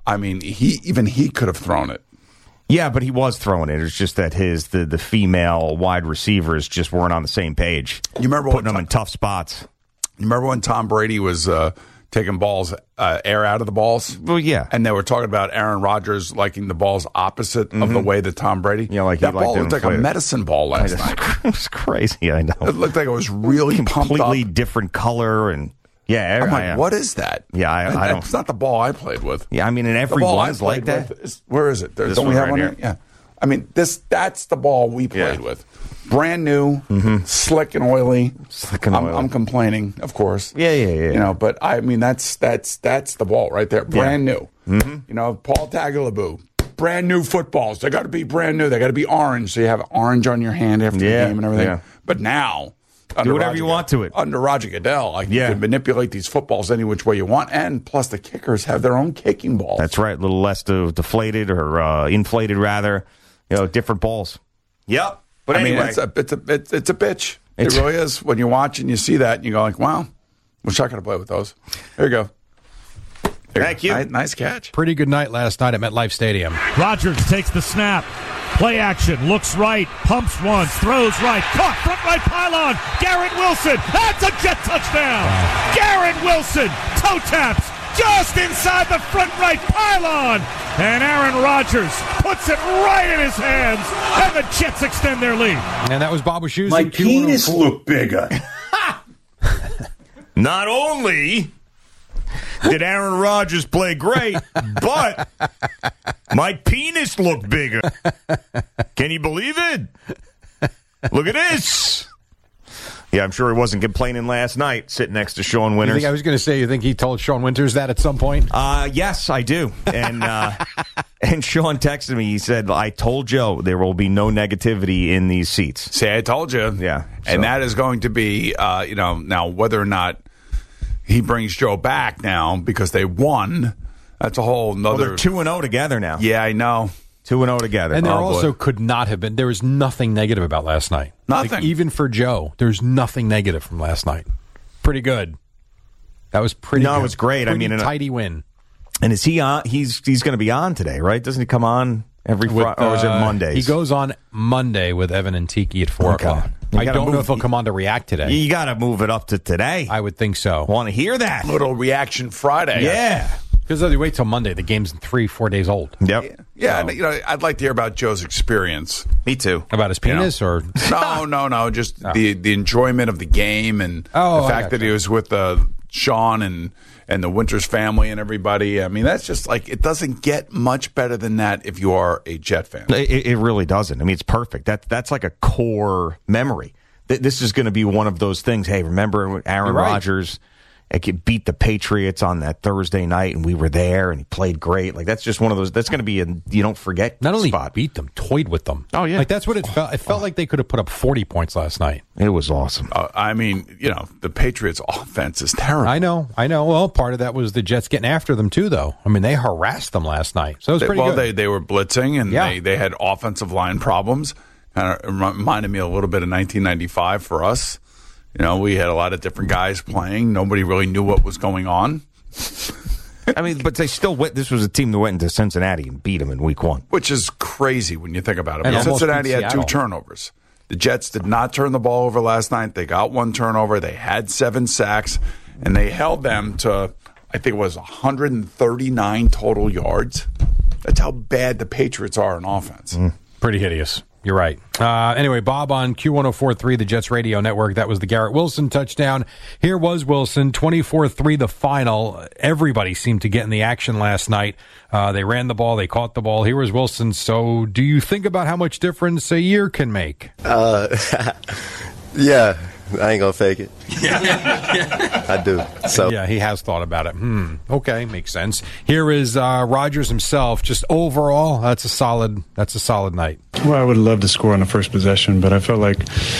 I mean, he even he could have thrown it. Yeah, but he was throwing it. It's just that his the, the female wide receivers just weren't on the same page. You remember putting Tom, them in tough spots. You remember when Tom Brady was uh, taking balls, uh, air out of the balls? Well, yeah. And they were talking about Aaron Rodgers liking the balls opposite mm-hmm. of the way that Tom Brady. Yeah, like that he ball looked like a medicine ball last night. It was crazy. I know. It looked like it was really completely pumped up. different color and. Yeah, I'm like, I, what is that? Yeah, I, I don't. It's not the ball I played with. Yeah, I mean, and every one's like that. Is, where is it? There, This don't we one have right one here? here? Yeah. I mean, this that's the ball we played Yeah. with. Brand new, mm-hmm. slick and oily. Slick and I'm, oily. I'm complaining, of course. Yeah, yeah, yeah. You know, but I mean, that's that's that's the ball right there. Brand Yeah. new. Mm-hmm. You know, Paul Tagliabue. Brand new footballs. They got to be brand new. They got to be orange, so you have orange on your hand after Yeah, the game and everything. yeah. But now. Do whatever you want to it. Under Roger Goodell, like Yeah. you can manipulate these footballs any which way you want, and plus the kickers have their own kicking balls. That's right. A little less de- deflated or uh, inflated, rather. You know, different balls. Yep. But I anyway, mean, it's a it's a it's, it's a bitch. It's- it really is. When you watch and you see that, and you go like, "Wow, wish I could have played with those." There you go. There Thank you. Nice, nice catch. Pretty good night last night at MetLife Stadium. Rodgers takes the snap. Play action. Looks right. Pumps once. Throws right. Caught. Front right pylon. Garrett Wilson. That's a Jet touchdown. Wow. Garrett Wilson. Toe taps. Just inside the front right pylon. And Aaron Rodgers puts it right in his hands. And the Jets extend their lead. And that was Bob Wischusen. My penis looked bigger. not only did Aaron Rodgers play great, but my penis looked bigger. Can you believe it? Look at this. Yeah, I'm sure he wasn't complaining last night sitting next to Sean You Winters. think I was going to say, you think he told Sean Winters that at some point? Uh, yes, I do. And uh, and Sean texted me. He said, I told Joe there will be no negativity in these seats. See, I told you. Yeah. so- And that is going to be, uh, you know, now whether or not he brings Joe back now because they won, that's a whole Well, nother. they're two and oh together now. Yeah, I know. two and oh together. And there Oh, boy. also could not have been. There was nothing negative about last night. Nothing. Like, even for Joe, there's nothing negative from last night. Pretty good. That was pretty. No, it good. was great. I Pretty mean, and- tidy win. And is he on? He's he's going to be on today, right? Doesn't he come on every With, Friday? Or is it uh, Mondays? He goes on Monday with Evan and Tiki at four Okay. o'clock. You I gotta don't know move- if he'll come on to react today. You got to move it up to today. I would think so. Want to hear that? Little reaction Friday. Yeah. Because if you wait till Monday, the game's three, four days old. Yep. Yeah, and, you know, I'd like to hear about Joe's experience. Me too. About his penis or No, no, no. Just the the enjoyment of the game and Oh, the I fact that gotcha. he was with uh, Sean and and the Winters family and everybody. I mean, that's just like it doesn't get much better than that if you are a Jet fan. It, it really doesn't. I mean, it's perfect. That that's like a core memory. Th- This is going to be one of those things. Hey, remember when Aaron You're right. Rodgers uh, could beat the Patriots on that Thursday night, and we were there, and he played great. Like that's just one of those. That's going to be a you don't forget. not only spot. beat them, toyed with them. Oh, yeah. like that's what it felt. It felt like they could have put up forty points last night. It was awesome. Uh, I mean, you know, the Patriots' offense is terrible. I know, I know. Well, part of that was the Jets getting after them too, though. I mean, they harassed them last night, so it was They- pretty well, good. they they were blitzing and Yeah. they, they had offensive line problems. Kind of reminded me a little bit of nineteen ninety-five for us. You know, we had a lot of different guys playing. Nobody really knew what was going on, I mean, but they still went. This was a team that went into Cincinnati and beat them in week one. which is crazy when you think about it. And But almost Cincinnati beat had two Seattle. turnovers. The Jets did not turn the ball over last night. They got one turnover. They had seven sacks, and they held them to, I think it was one hundred thirty-nine total yards. That's how bad the Patriots are in offense. Pretty hideous. You're right. Uh, anyway, Bob on Q one oh four point three, the Jets radio network. That was the Garrett Wilson touchdown. Here was Wilson, twenty-four three the final. Everybody seemed to get in the action last night. Uh, they ran the ball. They caught the ball. Here was Wilson. So do you think about how much difference a year can make? Uh, yeah, I ain't gonna fake it. I do. So yeah, he has thought about it. Hmm. Okay, makes sense. Here is uh, Rodgers himself. Just overall, that's a solid. That's a solid night. Well, I would love to score on the first possession, but I felt like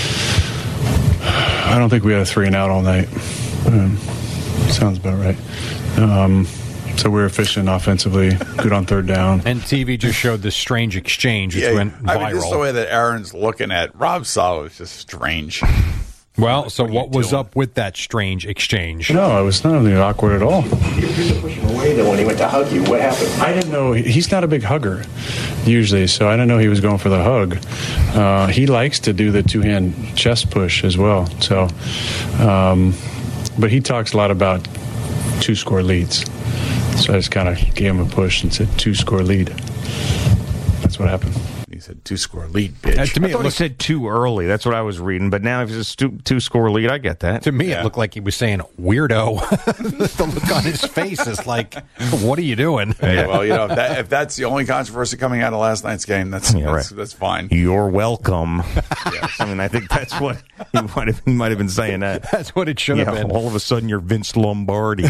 I don't think we had a three and out all night. Um, sounds about right. Um, so we were efficient offensively, good on third down. And T V just showed this strange exchange which went I mean, just the viral. way that Aaron's looking at Rob Saleh is just strange. Well, so what was up with that strange exchange? No, it was not really awkward at all. You're pushing away though when he went to hug you. What happened? I didn't know he's not a big hugger usually, so I didn't know he was going for the hug. Uh, he likes to do the two-hand chest push as well. So, um, but he talks a lot about two-score leads. So I just kind of gave him a push and said two-score lead. That's what happened. He said two-score lead, bitch. Uh, to me, I thought he said too early. That's what I was reading. But now if it's a stu- two-score lead, I get that. To me, it looked like he was saying weirdo. The look on his face is like, what are you doing? Yeah, well, you know, if, that, if that's the only controversy coming out of last night's game, that's Yeah, that's, right. that's fine. You're welcome. Yes. I mean, I think that's what he might have, he might have been saying that. That's what it should Yeah, have been. all of a sudden, you're Vince Lombardi.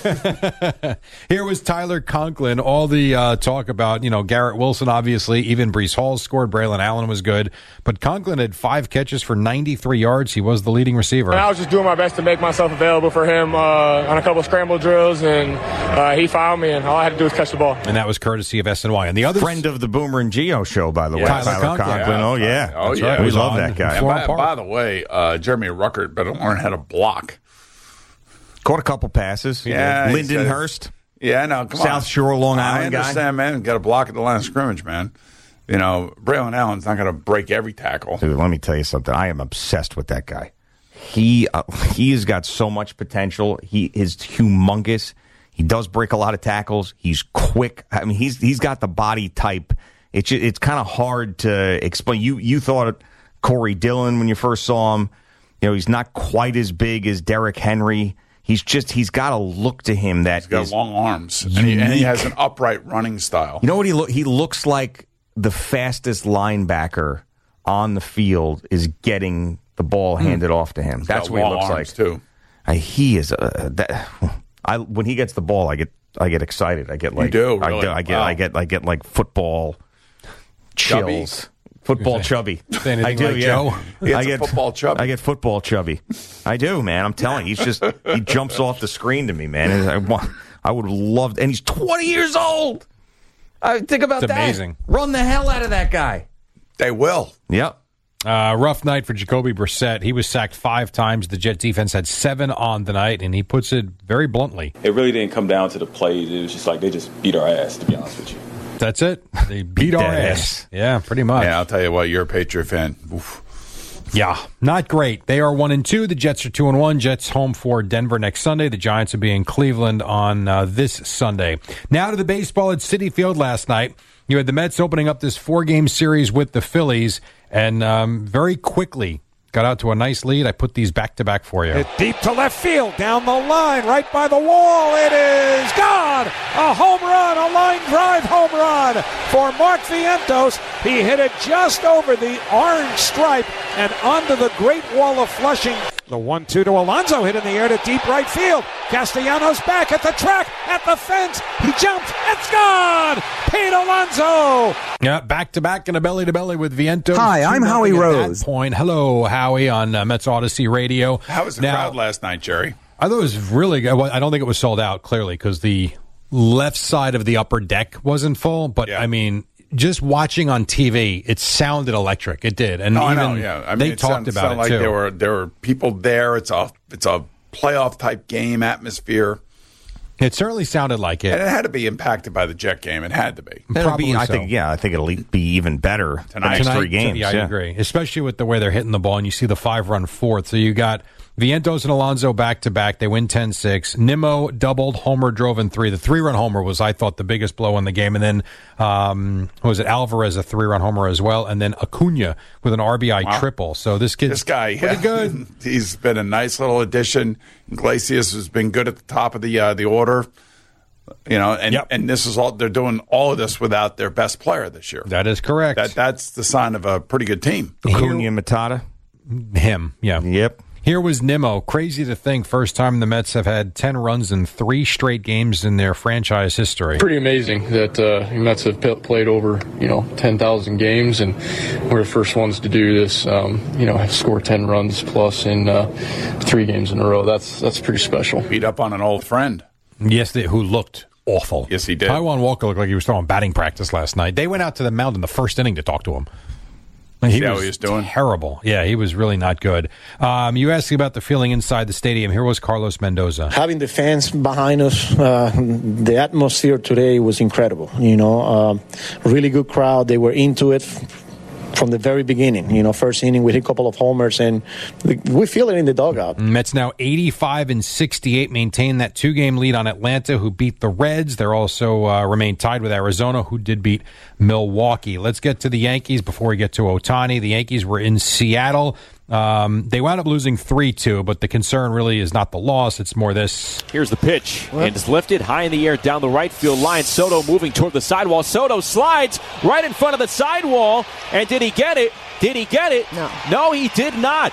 Here was Tyler Conklin. All the uh, talk about, you know, Garrett Wilson, obviously. Even Breece Hall scored. Braylon Allen was good. But Conklin had five catches for ninety-three yards. He was the leading receiver. And I was just doing my best to make myself available for him uh, on a couple of scramble drills, and uh, he found me, and all I had to do was catch the ball. And that was courtesy of S N Y. And the other friend of the Boomer and Geo show, by the way, Tyler Tyler Conklin. Conklin. Yeah. Oh, yeah. Oh, That's yeah. right. We was love on that guy. And by, Park. by the way, uh, Jeremy Ruckert better learn how to block. Caught a couple passes. Yeah, he Lyndon said- Hurst. Yeah, no, come on. South Shore, Long I Island guy. understand, man. Got to block at the line of scrimmage, man. You know, Braylon Allen's not going to break every tackle. Dude, let me tell you something. I am obsessed with that guy. He uh, he has got so much potential. He is humongous. He does break a lot of tackles. He's quick. I mean, he's he's got the body type. It's ju- it's kind of hard to explain. You you thought Corey Dillon when you first saw him. You know, he's not quite as big as Derrick Henry. He's just he's got a look to him that He's got is long arms, and he, and he unique. has an upright running style. You know what he look? He looks like the fastest linebacker on the field is getting the ball handed off to him. He's That's got what he long looks arms, like too. Uh, he is. Uh, that, I when he gets the ball, I get I get excited. I get like do, I, really? do, I get Wow. I get I get like football Chubby. chills. Football chubby. Say anything I do, like yeah. Joe? He gets I a get football chubby. I get football chubby. I do, man. I'm telling you, he's just he jumps off the screen to me, man. And I want, I would love, and he's twenty years old. I think about It's that. amazing. Run the hell out of that guy. They will. Yep. Uh, rough night for Jacoby Brissett. He was sacked five times. The Jet defense had seven on the night, and he puts it very bluntly. It really didn't come down to the plays. It was just like they just beat our ass, to be honest with you. That's it. They beat our that ass. ass. Yeah, pretty much. Yeah, I'll tell you what. You're a Patriot fan. Oof. Yeah, not great. They are one and two. The Jets are two and one. Jets home for Denver next Sunday. The Giants will be in Cleveland on uh, this Sunday. Now to the baseball at Citi Field last night. You had the Mets opening up this four-game series with the Phillies, and um, very quickly got out to a nice lead. I put these back-to-back for you. Hit deep to left field, down the line, right by the wall. It is gone. A home run, a line drive home run for Mark Vientos. He hit it just over the orange stripe and onto the Great Wall of Flushing. The one two to Alonso, hit in the air to deep right field. Castellanos back at the track, at the fence. He jumps. It's gone. Pete Alonso. Yeah, back-to-back and a belly-to-belly with Vientos. Hi, I'm two Howie nothing at Rose. that point. Hello, Howie, on uh, Mets Odyssey Radio. How was the Now, crowd last night, Jerry? I thought it was really good. Well, I don't think it was sold out, clearly, because the left side of the upper deck wasn't full. But, I mean, just watching on T V, it sounded electric. It did. And No, I even know, yeah. I mean, they it talked sound- about sound it, like too. There were there were people there. It's a it's a playoff type game atmosphere. It certainly sounded like it. And it had to be impacted by the Jet game. It had to be. It'll be, I so. think, yeah, I think it'll be even better Tonight. the next three Tonight, games. Yeah, I yeah. agree. Especially with the way they're hitting the ball, and you see the five-run fourth. So you got Vientos and Alonso back-to-back. They win ten six. Nimmo doubled, Homer drove in three. The three-run homer was, I thought, the biggest blow in the game. And then, um, what was it, Alvarez, a three-run homer as well. And then Acuna with an R B I Wow. triple. So this kid's This guy, pretty yeah. good. He's been a nice little addition. Iglesias has been good at the top of the uh, the order. You know, and and this is all they're doing. All of this without their best player this year. That is correct. That that's the sign of a pretty good team. Acuna Matata. Him, yeah. Yep. Here was Nimmo. Crazy to think, first time the Mets have had ten runs in three straight games in their franchise history. Pretty amazing that uh, the Mets have p- played over, you know, ten thousand games, and we're the first ones to do this. Um, you know, score ten runs plus in uh, three games in a row. That's that's pretty special. Beat up on an old friend. Yes, they, who looked awful. Yes, he did. Taijuan Walker looked like he was throwing batting practice last night. They went out to the mound in the first inning to talk to him. He See how was he was doing? terrible. Yeah, he was really not good. Um, you asked about the feeling inside the stadium. Here was Carlos Mendoza. Having the fans behind us, uh, the atmosphere today was incredible. You know, uh, really good crowd. They were into it from the very beginning. You know, first inning we hit a couple of homers, and we feel it in the dugout. Mets now eighty-five and sixty-eight, maintain that two-game lead on Atlanta, who beat the Reds. They're also uh, remain tied with Arizona, who did beat Milwaukee. Let's get to the Yankees before we get to Ohtani. The Yankees were in Seattle. Um, they wound up losing three two, but the concern really is not the loss. It's more this. Here's the pitch, and it's lifted high in the air down the right field line. Soto moving toward the sidewall. Soto slides right in front of the sidewall, and did he get it? Did he get it? No. No, he did not.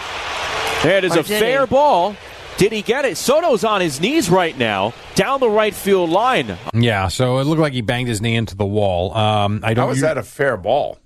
It is Or a did fair he? ball. Did he get it? Soto's on his knees right now, down the right field line. Yeah, so it looked like he banged his knee into the wall. Um, I don't. How was that a fair ball?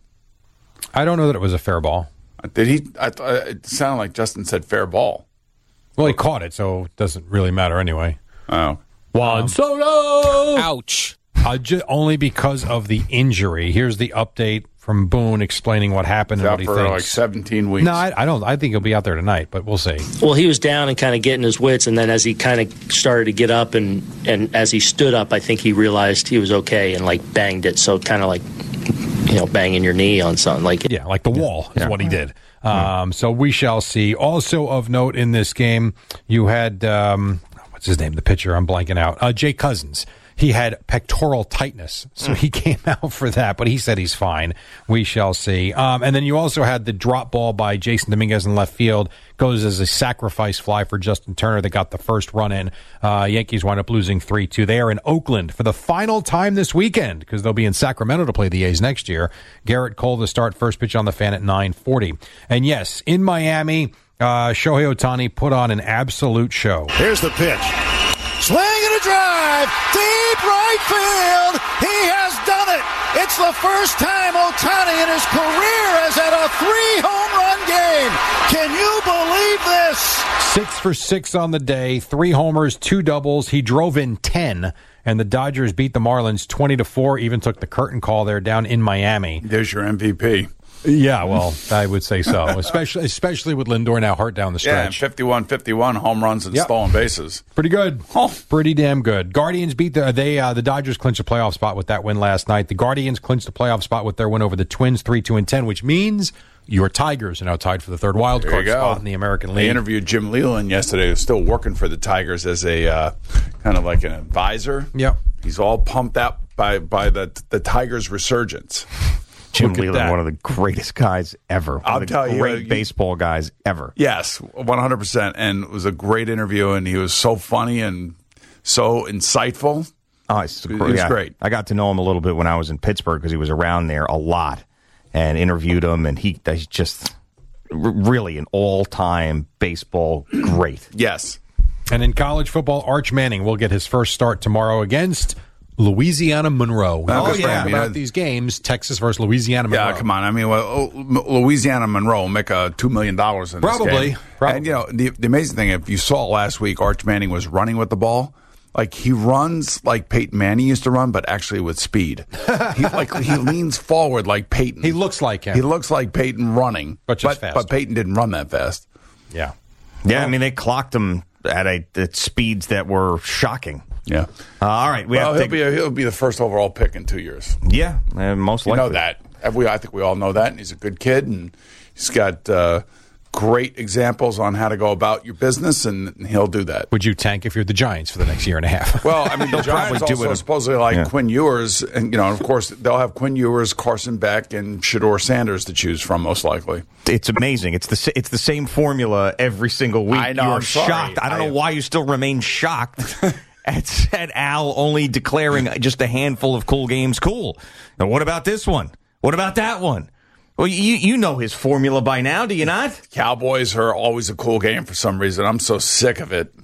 I don't know that it was a fair ball. Did he? I thought it sounded like Justin said fair ball. Well, he caught it, so it doesn't really matter anyway. Oh. Juan Soto! Ouch. Uh, ju- only because of the injury. Here's the update from Boone explaining what happened He's and out what he for thinks. like seventeen weeks. No, I, I don't. I think he'll be out there tonight, but we'll see. Well, he was down and kind of getting his wits, and then as he kind of started to get up and, and as he stood up, I think he realized he was okay and, like, banged it. So kind of like, you know, banging your knee on something. like Yeah, like the wall is what he did. Um, so we shall see. Also of note in this game, you had, um, what's his name, the pitcher? I'm blanking out. Uh, Jay Cousins. He had pectoral tightness, so he came out for that, but he said he's fine. We shall see. Um, and then you also had the drop ball by Jason Dominguez in left field. Goes as a sacrifice fly for Justin Turner that got the first run in. Uh, Yankees wind up losing three two. They are in Oakland for the final time this weekend because they'll be in Sacramento to play the A's next year. Garrett Cole to start, first pitch on the Fan at nine forty. And yes, in Miami, uh, Shohei Ohtani put on an absolute show. Here's the pitch. Swing and a drive. Deep right field. He has done it. It's the first time Ohtani in his career has had a three-home run game. Can you believe this? Six for six on the day, three homers, two doubles. He drove in ten, and the Dodgers beat the Marlins twenty to four, even took the curtain call there down in Miami. There's your M V P. Yeah, well, I would say so, especially especially with Lindor now hurt down the Yeah, stretch. fifty-one fifty-one home runs and Yep. stolen bases. Pretty good. Oh, pretty damn good. Guardians beat the they uh, the Dodgers clinched a playoff spot with that win last night. The Guardians clinched a playoff spot with their win over the Twins, three two and ten, which means your Tigers are now tied for the third wild There card you go. spot in the American They League. interviewed Jim Leland yesterday, who's still working for the Tigers as a uh, kind of like an advisor. Yep. He's all pumped up by by the the Tigers' resurgence. Jim Look at Leland, that. one of the greatest guys ever. One I'll of the tell you, great uh, you- baseball guys ever. Yes, one hundred percent. And it was a great interview, and he was so funny and so insightful. Oh, it's It was yeah. great. I got to know him a little bit when I was in Pittsburgh because he was around there a lot and interviewed him, and he he's just r- really an all-time baseball great. Yes. And in college football, Arch Manning will get his first start tomorrow against Louisiana Monroe. We Oh, talked yeah. about I mean, these games, Texas versus Louisiana Monroe. Yeah, come on. I mean, well, oh, Louisiana Monroe will make a two million dollars in this Probably. game. And you know, the, the amazing thing, if you saw last week, Arch Manning was running with the ball. Like he runs like Peyton Manning used to run, but actually with speed. He like he leans forward like Peyton. He looks like him. He looks like Peyton running, But just but, faster. but Peyton didn't run that fast. Yeah. Yeah, I mean, they clocked him at, a, at speeds that were shocking. Yeah. Uh, all right. We well, have he'll to be a, he'll be the first overall pick in two years. Yeah, uh, most You likely. know that. We, I think we all know that. And he's a good kid, and he's got uh, great examples on how to go about your business, and he'll do that. Would you tank if you're the Giants for the next year and a half? Well, I mean, the They'll Giants probably do also it. supposedly like Yeah. Quinn Ewers, and you know, of course, they'll have Quinn Ewers, Carson Beck, and Shador Sanders to choose from, most likely. It's amazing. It's the sa- it's the same formula every single week. I know, You're I'm sorry. shocked. I don't I- know why you still remain shocked at, at Al only declaring just a handful of cool games cool. Now, what about this one? What about that one? Well, you you know his formula by now, do you not? Cowboys are always a cool game for some reason. I'm so sick of it.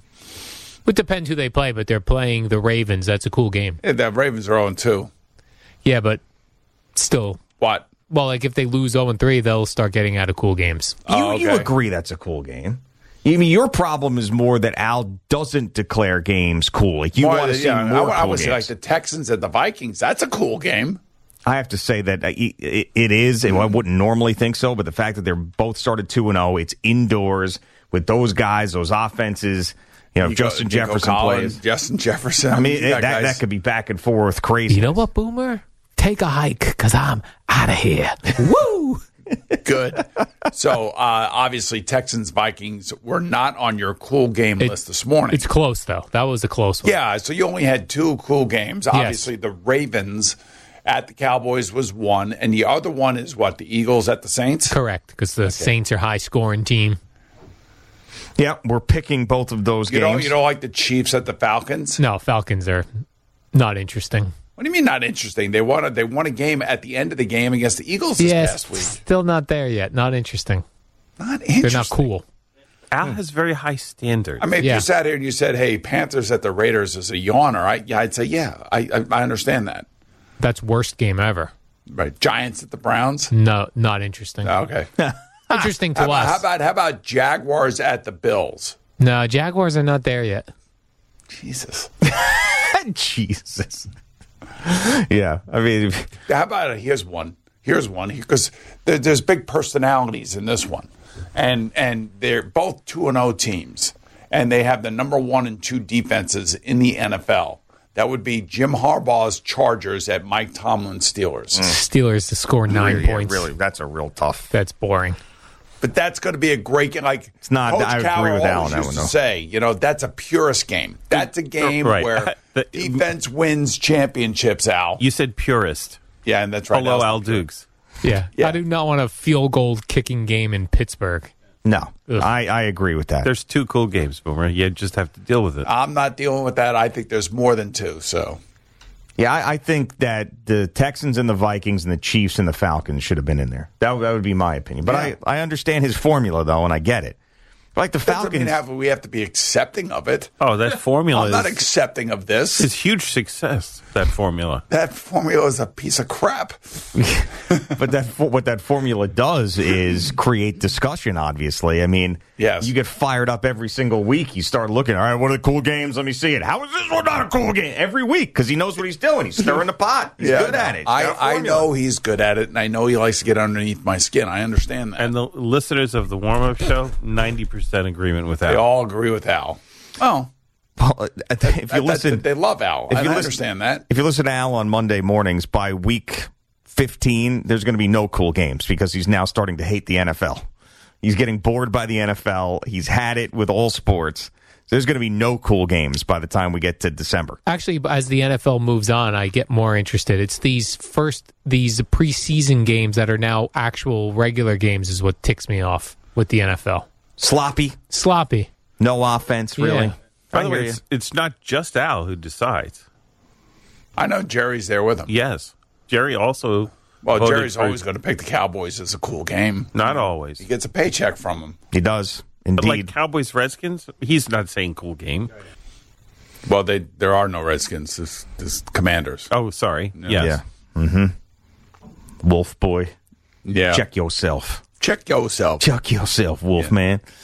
It depends who they play, but they're playing the Ravens. That's a cool game. Yeah, the Ravens are oh and two. Yeah, but still. What? Well, like if they lose oh and three, they'll start getting out of cool games. You, you agree that's a cool game. I mean, your problem is more that Al doesn't declare games cool. Like you More- want to see yeah, more I, I cool would say games. like the Texans and the Vikings. That's a cool game. I have to say that it, it is. I wouldn't normally think so, but the fact that they're both started two and oh, it's indoors with those guys, those offenses. You know, Nico, Justin Nico Jefferson Collins, plays. Justin Jefferson. I mean, You got that, guys- that could be back and forth crazy. You know what, Boomer? Take a hike, because I'm out of here. Woo! Good. So, uh, obviously, Texans Vikings were not on your cool game It- list this morning. It's close, though. That was a close one. Yeah, so you only had two cool games. Obviously, the Ravens at the Cowboys was one, and the other one is what? The Eagles at the Saints? Correct, because the Saints are high-scoring team. Yeah, we're picking both of those You games. don't, you don't like the Chiefs at the Falcons? No, Falcons are not interesting. What do you mean not interesting? They won a, they won a game at the end of the game against the Eagles this Yes, past week. still not there yet. Not interesting. Not interesting. They're not cool. Al has very high standards. I mean, if Yeah. you sat here and you said, "Hey, Panthers at the Raiders is a yawner," I, yeah, I'd say, "Yeah, I, I, I understand that." That's worst game ever. Right? Giants at the Browns. No, not interesting. Okay. Interesting to how, about, us. how about how about Jaguars at the Bills? No, Jaguars are not there yet. Jesus. Jesus. Yeah, I mean, How about it? Here's one. Here's one because there, there's big personalities in this one, and and they're both two and zero teams, and they have the number one and two defenses in the N F L. That would be Jim Harbaugh's Chargers at Mike Tomlin's Steelers. Steelers to score nine really, points. really, that's a real tough. That's boring. But that's going to be a great game. Like It's not- Coach I agree Cowher with Al always on that used one, to though. say, you know, that's a purist game. That's a game Right. where The- defense wins championships. Al, You said purist. yeah, and that's right. Hello, Al's Al not pure. Dukes. Yeah. Yeah. I do not want a field goal kicking game in Pittsburgh. No, Ugh. I, I agree with that. There's two cool games, Boomer. You just have to deal with it. I'm not dealing with that. I think there's more than two. So Yeah, I, I think that the Texans and the Vikings and the Chiefs and the Falcons should have been in there. That, that would be my opinion. But Yeah. I, I understand his formula, though, and I get it. Like the doesn't Falcons. mean have, we have to be accepting of it. Oh, that formula I'm not is, accepting of this. is huge success, that formula. That formula is a piece of crap. But that fo- what that formula does is create discussion, obviously. I mean, Yes. you get fired up every single week. You start looking, all right, what are the cool games? Let me see it. How is this one not a cool game? Every week, because he knows what he's doing. He's stirring the pot. He's good no, at it. He's I, got a I formula. know he's good at it, and I know he likes to get underneath my skin. I understand that. And the listeners of the warm-up show, ninety percent agreement with that. They all agree with Al. Oh, Well, if you that- listen, that- they love Al. if I you listen- understand that. If you listen to Al on Monday mornings, by week fifteen, there's going to be no cool games because he's now starting to hate the N F L. He's getting bored by the N F L. He's had it with all sports. So there's going to be no cool games by the time we get to December. Actually, as the N F L moves on, I get more interested. It's these first, these preseason games that are now actual regular games is what ticks me off with the N F L. Sloppy, Sloppy. no offense, really. Yeah. By I the hear way, you. it's, it's not just Al who decides. I know Jerry's there with him. Yes. Jerry also. Well, voted Jerry's for- always going to pick the Cowboys as a cool game. Not always. He gets a paycheck from them. He does, But indeed. like Cowboys Redskins, he's not saying cool game. Well, they there are no Redskins. There's, there's Commanders. Oh, sorry. Yeah. Yes. Yeah. Mm-hmm. Wolf boy. Yeah. Check yourself. Check yourself. Check yourself, Wolf man.